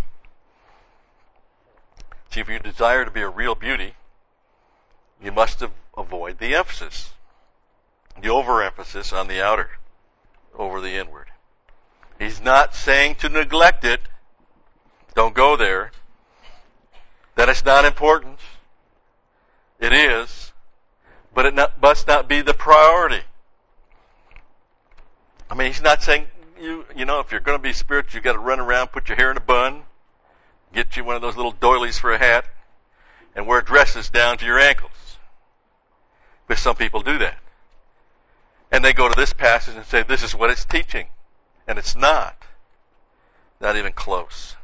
See, if you desire to be a real beauty, you must avoid the emphasis, the overemphasis on the outer over the inward. He's not saying to neglect it. Don't go there. That it's not important. It is. But it must not be the priority. I mean, he's not saying, if you're going to be spiritual, you've got to run around, put your hair in a bun, get you one of those little doilies for a hat, and wear dresses down to your ankles. But some people do that. And they go to this passage and say, this is what it's teaching. And it's not. Not even close.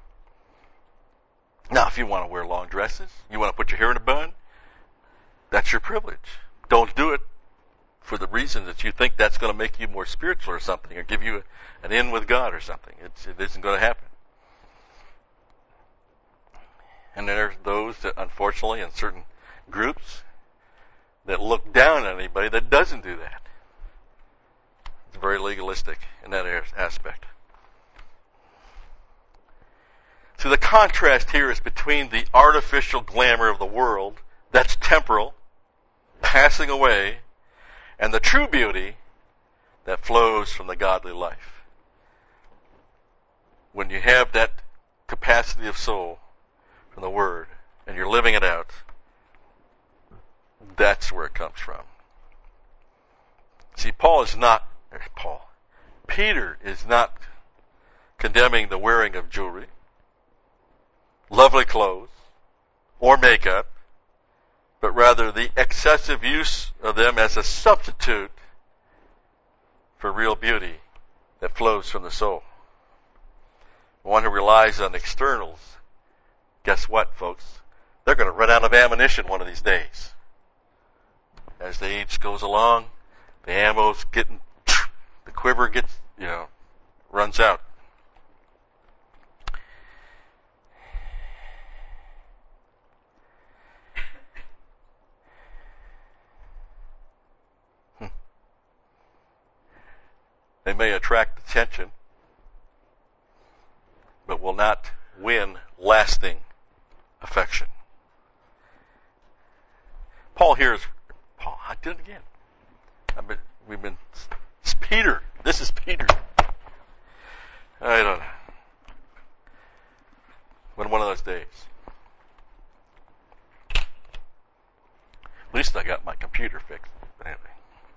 Now, if you want to wear long dresses, you want to put your hair in a bun, that's your privilege. Don't do it for the reason that you think that's going to make you more spiritual or something, or give you an in with God or something. It isn't going to happen. And there are those that, unfortunately, in certain groups, that look down on anybody that doesn't do that. It's very legalistic in that aspect. So the contrast here is between the artificial glamour of the world, that's temporal, passing away, and the true beauty that flows from the godly life. When you have that capacity of soul from the Word, and you're living it out, that's where it comes from. See, Peter is not condemning the wearing of jewelry, lovely clothes, or makeup, but rather the excessive use of them as a substitute for real beauty that flows from the soul. One who relies on externals, guess what, folks? They're going to run out of ammunition one of these days. as the age goes along, the ammo's getting, the quiver gets, runs out. They may attract attention, but will not win lasting affection. Paul here is, I did it again. It's Peter. This is Peter. I don't know. One of those days. At least I got my computer fixed. But anyway.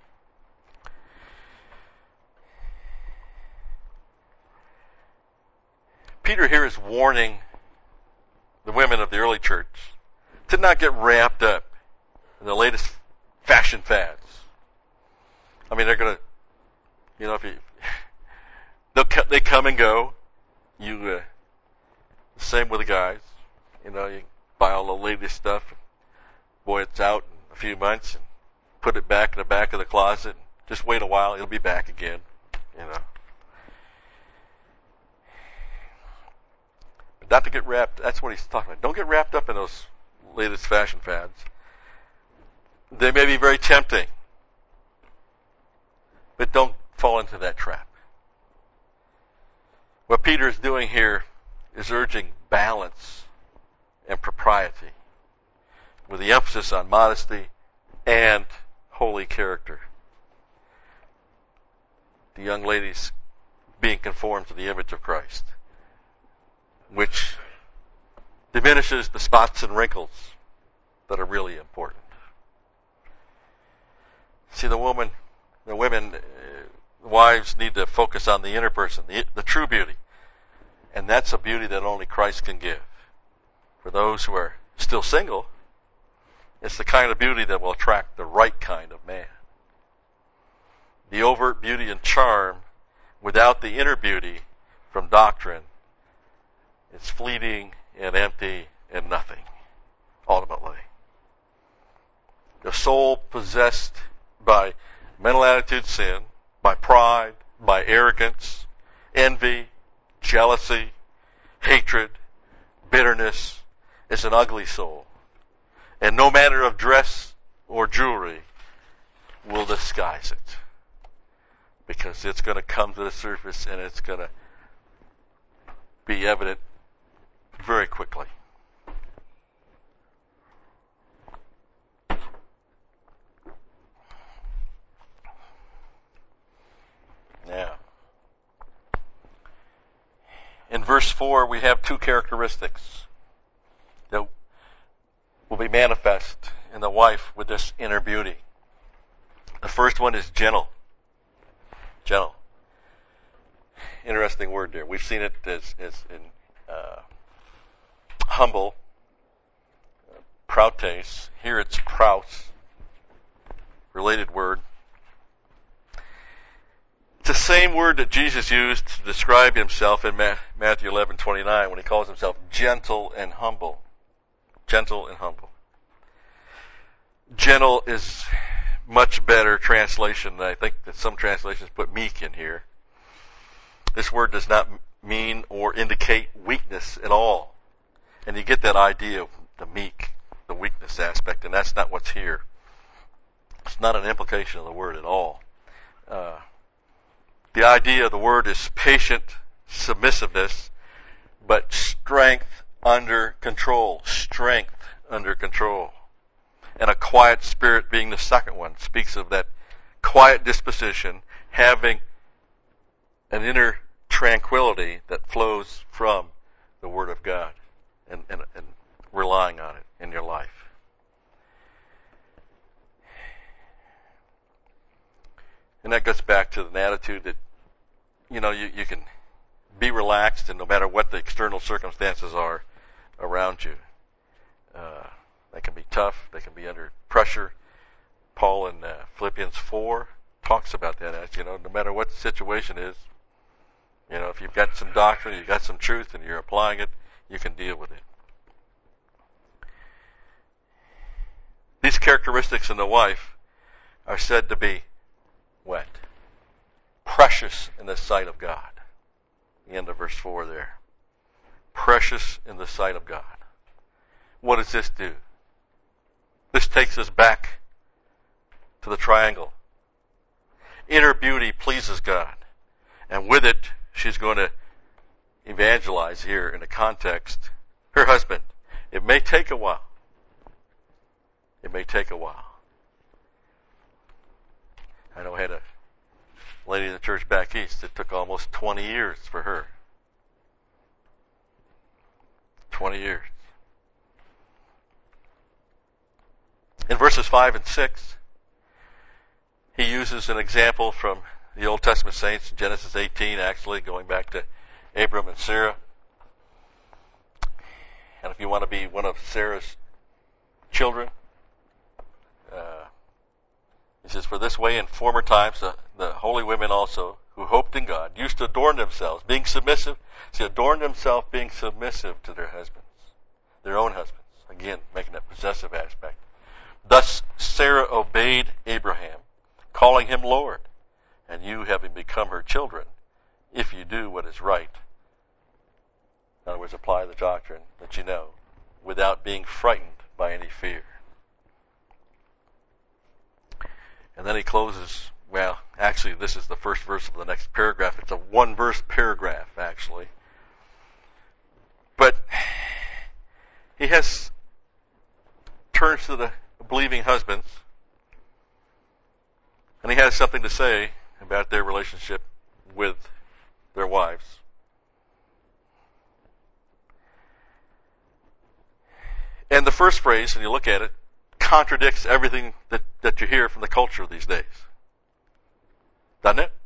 Peter here is warning the women of the early church to not get wrapped up in the latest fashion fads. I mean, they're going to, they come and go. Same with the guys. You buy all the latest stuff. Boy, it's out in a few months, and put it back in the back of the closet. Just wait a while, it'll be back again. But not to get wrapped. That's what he's talking about. Don't get wrapped up in those latest fashion fads. They may be very tempting, but don't fall into that trap. What Peter is doing here is urging balance and propriety, with the emphasis on modesty and holy character. The young ladies being conformed to the image of Christ, which diminishes the spots and wrinkles that are really important. See, the wives need to focus on the inner person, the true beauty. And that's a beauty that only Christ can give. For those who are still single, it's the kind of beauty that will attract the right kind of man. The overt beauty and charm without the inner beauty from doctrine is fleeting and empty and nothing, ultimately. The soul possessed by mental attitude sin, by pride, by arrogance, envy, jealousy, hatred, bitterness, is an ugly soul. And no manner of dress or jewelry will disguise it. Because it's going to come to the surface and it's going to be evident very quickly. Now, in verse 4, we have two characteristics that will be manifest in the wife with this inner beauty. The first one is gentle. Gentle. Interesting word there. We've seen it as in humble, prautes. Here it's praus, related word. It's the same word that Jesus used to describe himself in Matthew 11:29 when he calls himself gentle and humble. Gentle and humble. Gentle is much better translation. I think that some translations put meek in here. This word does not mean or indicate weakness at all. And you get that idea of the meek, the weakness aspect, and that's not what's here. It's not an implication of the word at all. The idea of the word is patient submissiveness, but strength under control. Strength under control. And a quiet spirit being the second one speaks of that quiet disposition, having an inner tranquility that flows from the Word of God and relying on it in your life. And that goes back to an attitude that, you can be relaxed, and no matter what the external circumstances are around you, they can be tough, they can be under pressure. Paul in Philippians 4 talks about that as, no matter what the situation is, if you've got some doctrine, you've got some truth, and you're applying it, you can deal with it. These characteristics in the wife are said to be what? Precious in the sight of God. The end of verse 4 there. Precious in the sight of God. What does this do? This takes us back to the triangle. Inner beauty pleases God. And with it, she's going to evangelize here in the context her husband. It may take a while. It may take a while. I know I had a lady in the church back east. It took almost 20 years for her. 20 years. In verses 5 and 6, he uses an example from the Old Testament saints, Genesis 18 actually, going back to Abram and Sarah. And if you want to be one of Sarah's children, he says, for this way in former times the holy women also, who hoped in God, used to adorn themselves, being submissive. See, adorn themselves being submissive to their husbands, their own husbands. Again, making that possessive aspect. Thus Sarah obeyed Abraham, calling him Lord, and you having become her children, if you do what is right. In other words, apply the doctrine that you know, without being frightened by any fear. And then he closes, well, actually this is the first verse of the next paragraph. It's a one-verse paragraph, actually. But he turns to the believing husbands, and he has something to say about their relationship with their wives. And the first phrase, when you look at it, contradicts everything that you hear from the culture these days. Doesn't it?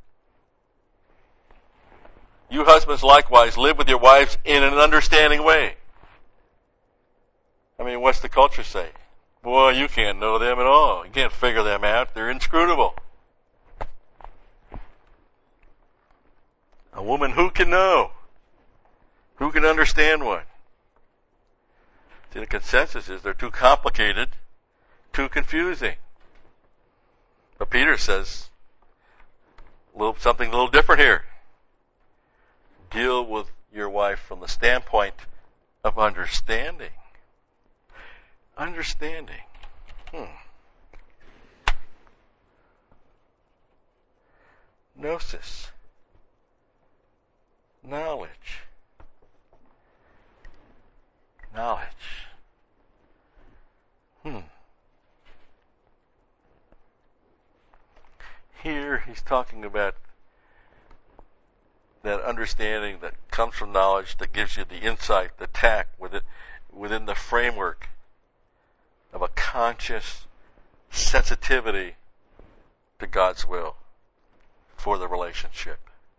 You husbands likewise live with your wives in an understanding way. I mean, what's the culture say? Boy, you can't know them at all. You can't figure them out. They're inscrutable. A woman, who can know? Who can understand one? See, the consensus is they're too complicated, too confusing. But Peter says something a little different here. Deal with your wife from the standpoint of understanding. Understanding. Gnosis. Knowledge. Knowledge. Here he's talking about that understanding that comes from knowledge, that gives you the insight, the tact within the framework of a conscious sensitivity to God's will for the relationship.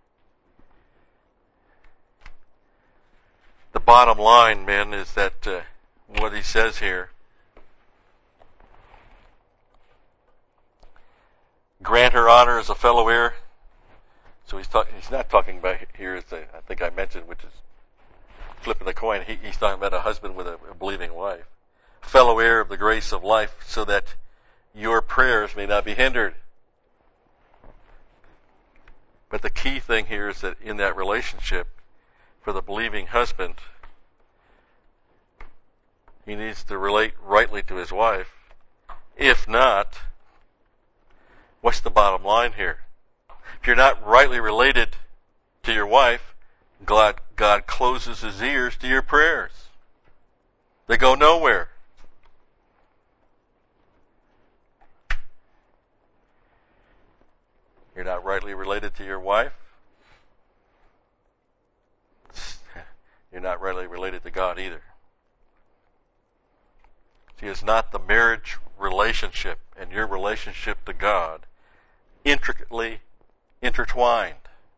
The bottom line, men, is that what he says here, grant her honor as a fellow heir. So he's not talking about here, as I think I mentioned, which is flipping the coin. He's talking about a husband with a believing wife. Fellow heir of the grace of life, so that your prayers may not be hindered. But the key thing here is that in that relationship, for the believing husband, he needs to relate rightly to his wife. If not, what's the bottom line here? If you're not rightly related to your wife, God closes his ears to your prayers. They go nowhere. You're not rightly related to your wife, you're not rightly related to God either. See, it's not the marriage relationship and your relationship to God intricately intertwined?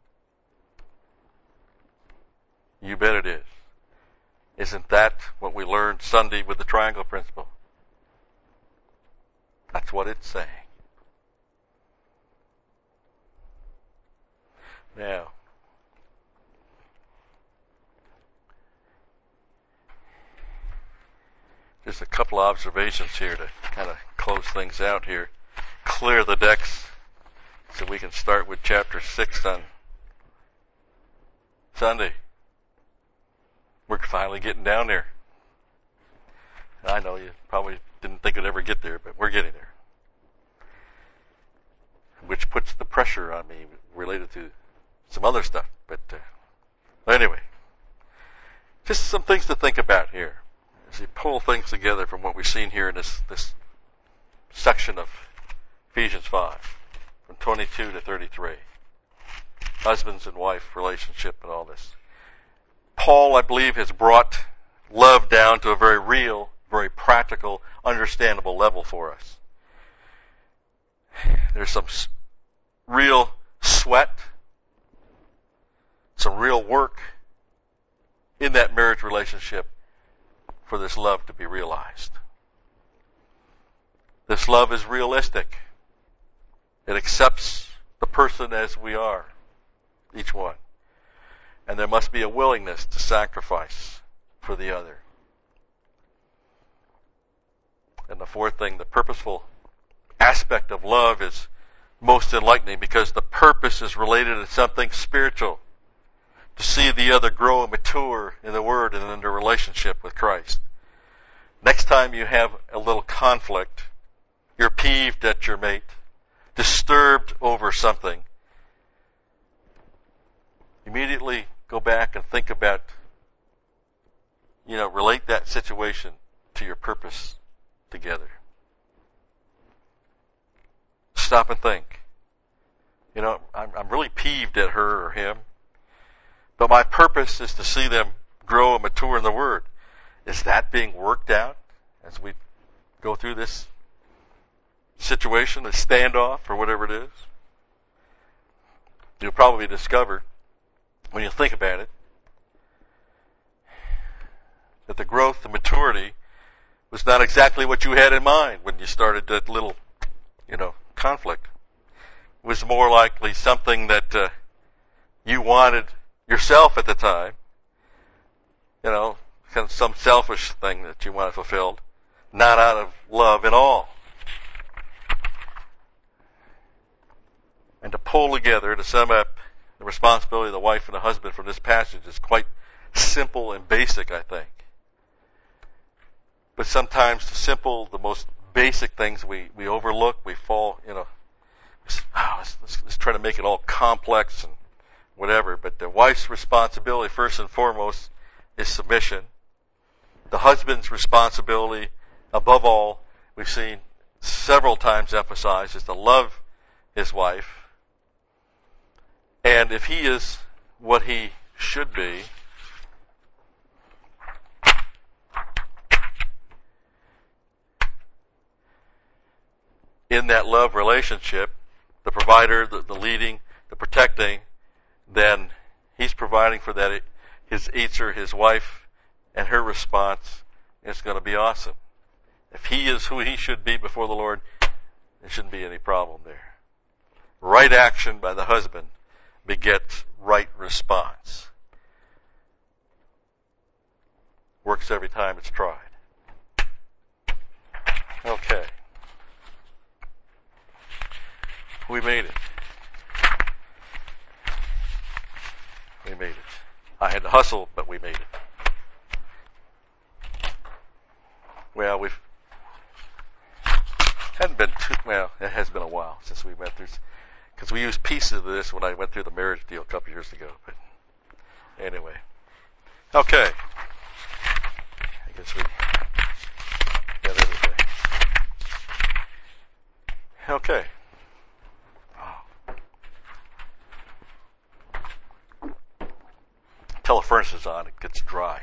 You bet it is. Isn't that what we learned Sunday with the triangle principle? That's what it's saying. Now, just a couple of observations here to kind of close things out here. clear the decks so we can start with chapter 6 on Sunday. We're finally getting down there. I know you probably didn't think it'd ever get there, but we're getting there. Which puts the pressure on me related to some other stuff. But anyway, just some things to think about here as you pull things together from what we've seen here in this section of Ephesians 5, from 22 to 33. Husbands and wife relationship and all this. Paul, I believe, has brought love down to a very real, very practical, understandable level for us. There's some real sweat, some real work in that marriage relationship for this love to be realized. This love is realistic. It accepts the person as we are, each one. And there must be a willingness to sacrifice for the other. And the fourth thing, the purposeful aspect of love is most enlightening because the purpose is related to something spiritual. To see the other grow and mature in the Word and in their relationship with Christ. Next time you have a little conflict, you're peeved at your mate, disturbed over something, immediately go back and think about, relate that situation to your purpose together. Stop and think. I'm really peeved at her or him, but my purpose is to see them grow and mature in the Word. Is that being worked out as we go through this situation, this standoff, or whatever it is? You'll probably discover, when you think about it, that the growth and maturity was not exactly what you had in mind when you started that little, conflict. It was more likely something that you wanted yourself at the time, kind of some selfish thing that you wanted fulfilled, not out of love at all. And to pull together, to sum up the responsibility of the wife and the husband from this passage is quite simple and basic, I think. But sometimes the most basic things we overlook, we fall, let's try to make it all complex and whatever. But the wife's responsibility, first and foremost, is submission. The husband's responsibility, above all, we've seen several times emphasized, is to love his wife. And if he is what he should be, in that love relationship, the provider, the leading, the protecting, then he's providing for that, his wife, and her response is going to be awesome. If he is who he should be before the Lord, there shouldn't be any problem there. Right action by the husband begets right response. Works every time it's tried. Okay. We made it. We made it. I had to hustle, but we made it. Well, it has been a while since we went through, because we used pieces of this when I went through the marriage deal a couple years ago. But anyway. Okay. I guess we got everything. Okay. Until the furnace is on, it gets dry.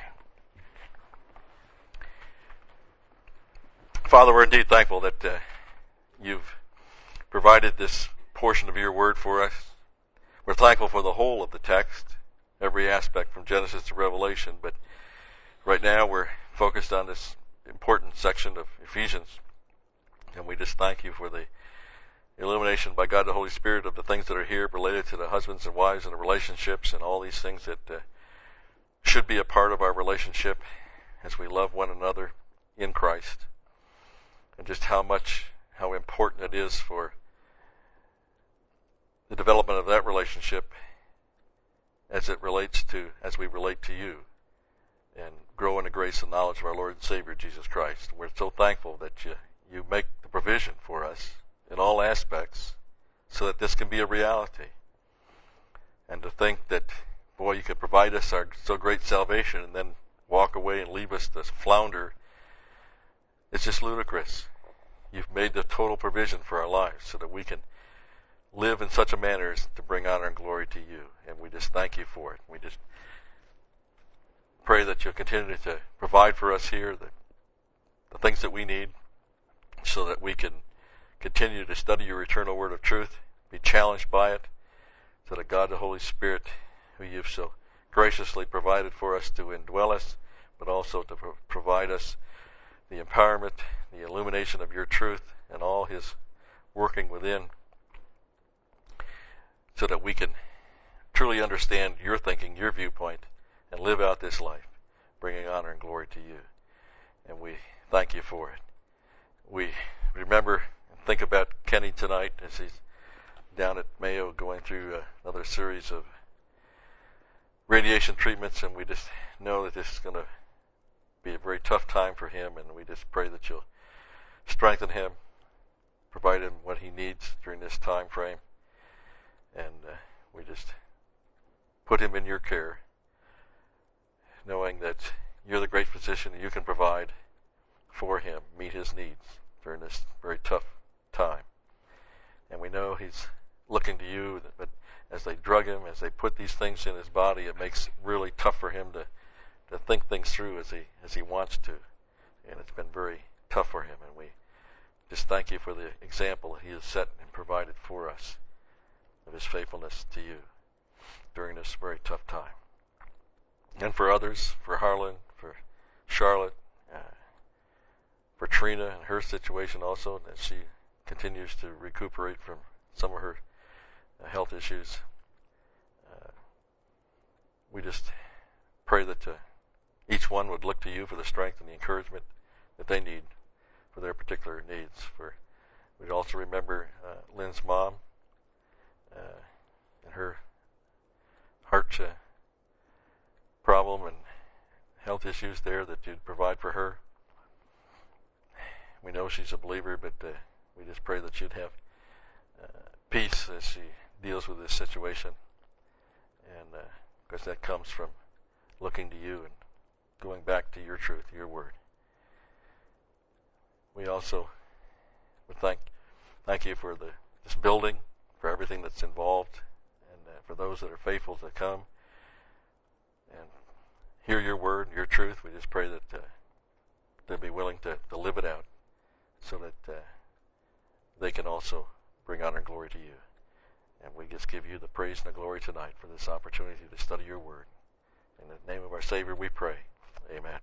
Father, we're indeed thankful that you've provided this portion of your word for us. We're thankful for the whole of the text, every aspect from Genesis to Revelation, but right now we're focused on this important section of Ephesians, and we just thank you for the illumination by God the Holy Spirit of the things that are here related to the husbands and wives and the relationships and all these things that should be a part of our relationship as we love one another in Christ, and just how important it is for the development of that relationship as we relate to you, and grow in the grace and knowledge of our Lord and Savior, Jesus Christ. We're so thankful that you make the provision for us in all aspects so that this can be a reality. And to think that, boy, you could provide us our so great salvation and then walk away and leave us to flounder, it's just ludicrous. You've made the total provision for our lives so that we can live in such a manner as to bring honor and glory to you. And we just thank you for it. We just pray that you'll continue to provide for us here the things that we need so that we can continue to study your eternal word of truth, be challenged by it, so that God the Holy Spirit, who you've so graciously provided for us to indwell us, but also to provide us the empowerment, the illumination of your truth, and all his working within, so that we can truly understand your thinking, your viewpoint, and live out this life, bringing honor and glory to you. And we thank you for it. We remember and think about Kenny tonight as he's down at Mayo going through another series of radiation treatments, and we just know that this is going to be a very tough time for him, and we just pray that you'll strengthen him, provide him what he needs during this time frame, and we just put him in your care, knowing that you're the great physician and you can provide for him, meet his needs during this very tough time. And we know he's looking to you, but as they drug him, as they put these things in his body, it makes it really tough for him to think things through as he wants to. And it's been very tough for him, and we just thank you for the example he has set and provided for us of his faithfulness to you during this very tough time. And for others, for Harlan, for Charlotte, for Trina and her situation also, that she continues to recuperate from some of her health issues. We just pray that each one would look to you for the strength and the encouragement that they need for their particular needs. We'd also remember Lynn's mom and her heart problem and health issues there, that you'd provide for her. We know she's a believer, but we just pray that you'd have peace as she deals with this situation. And because that comes from looking to you and going back to your truth, your word. We also would thank you for this building, for everything that's involved, and for those that are faithful to come and hear your word, your truth. We just pray that they'll be willing to live it out, so that they can also bring honor and glory to you. And we just give you the praise and the glory tonight for this opportunity to study your word. In the name of our Savior we pray. Amen.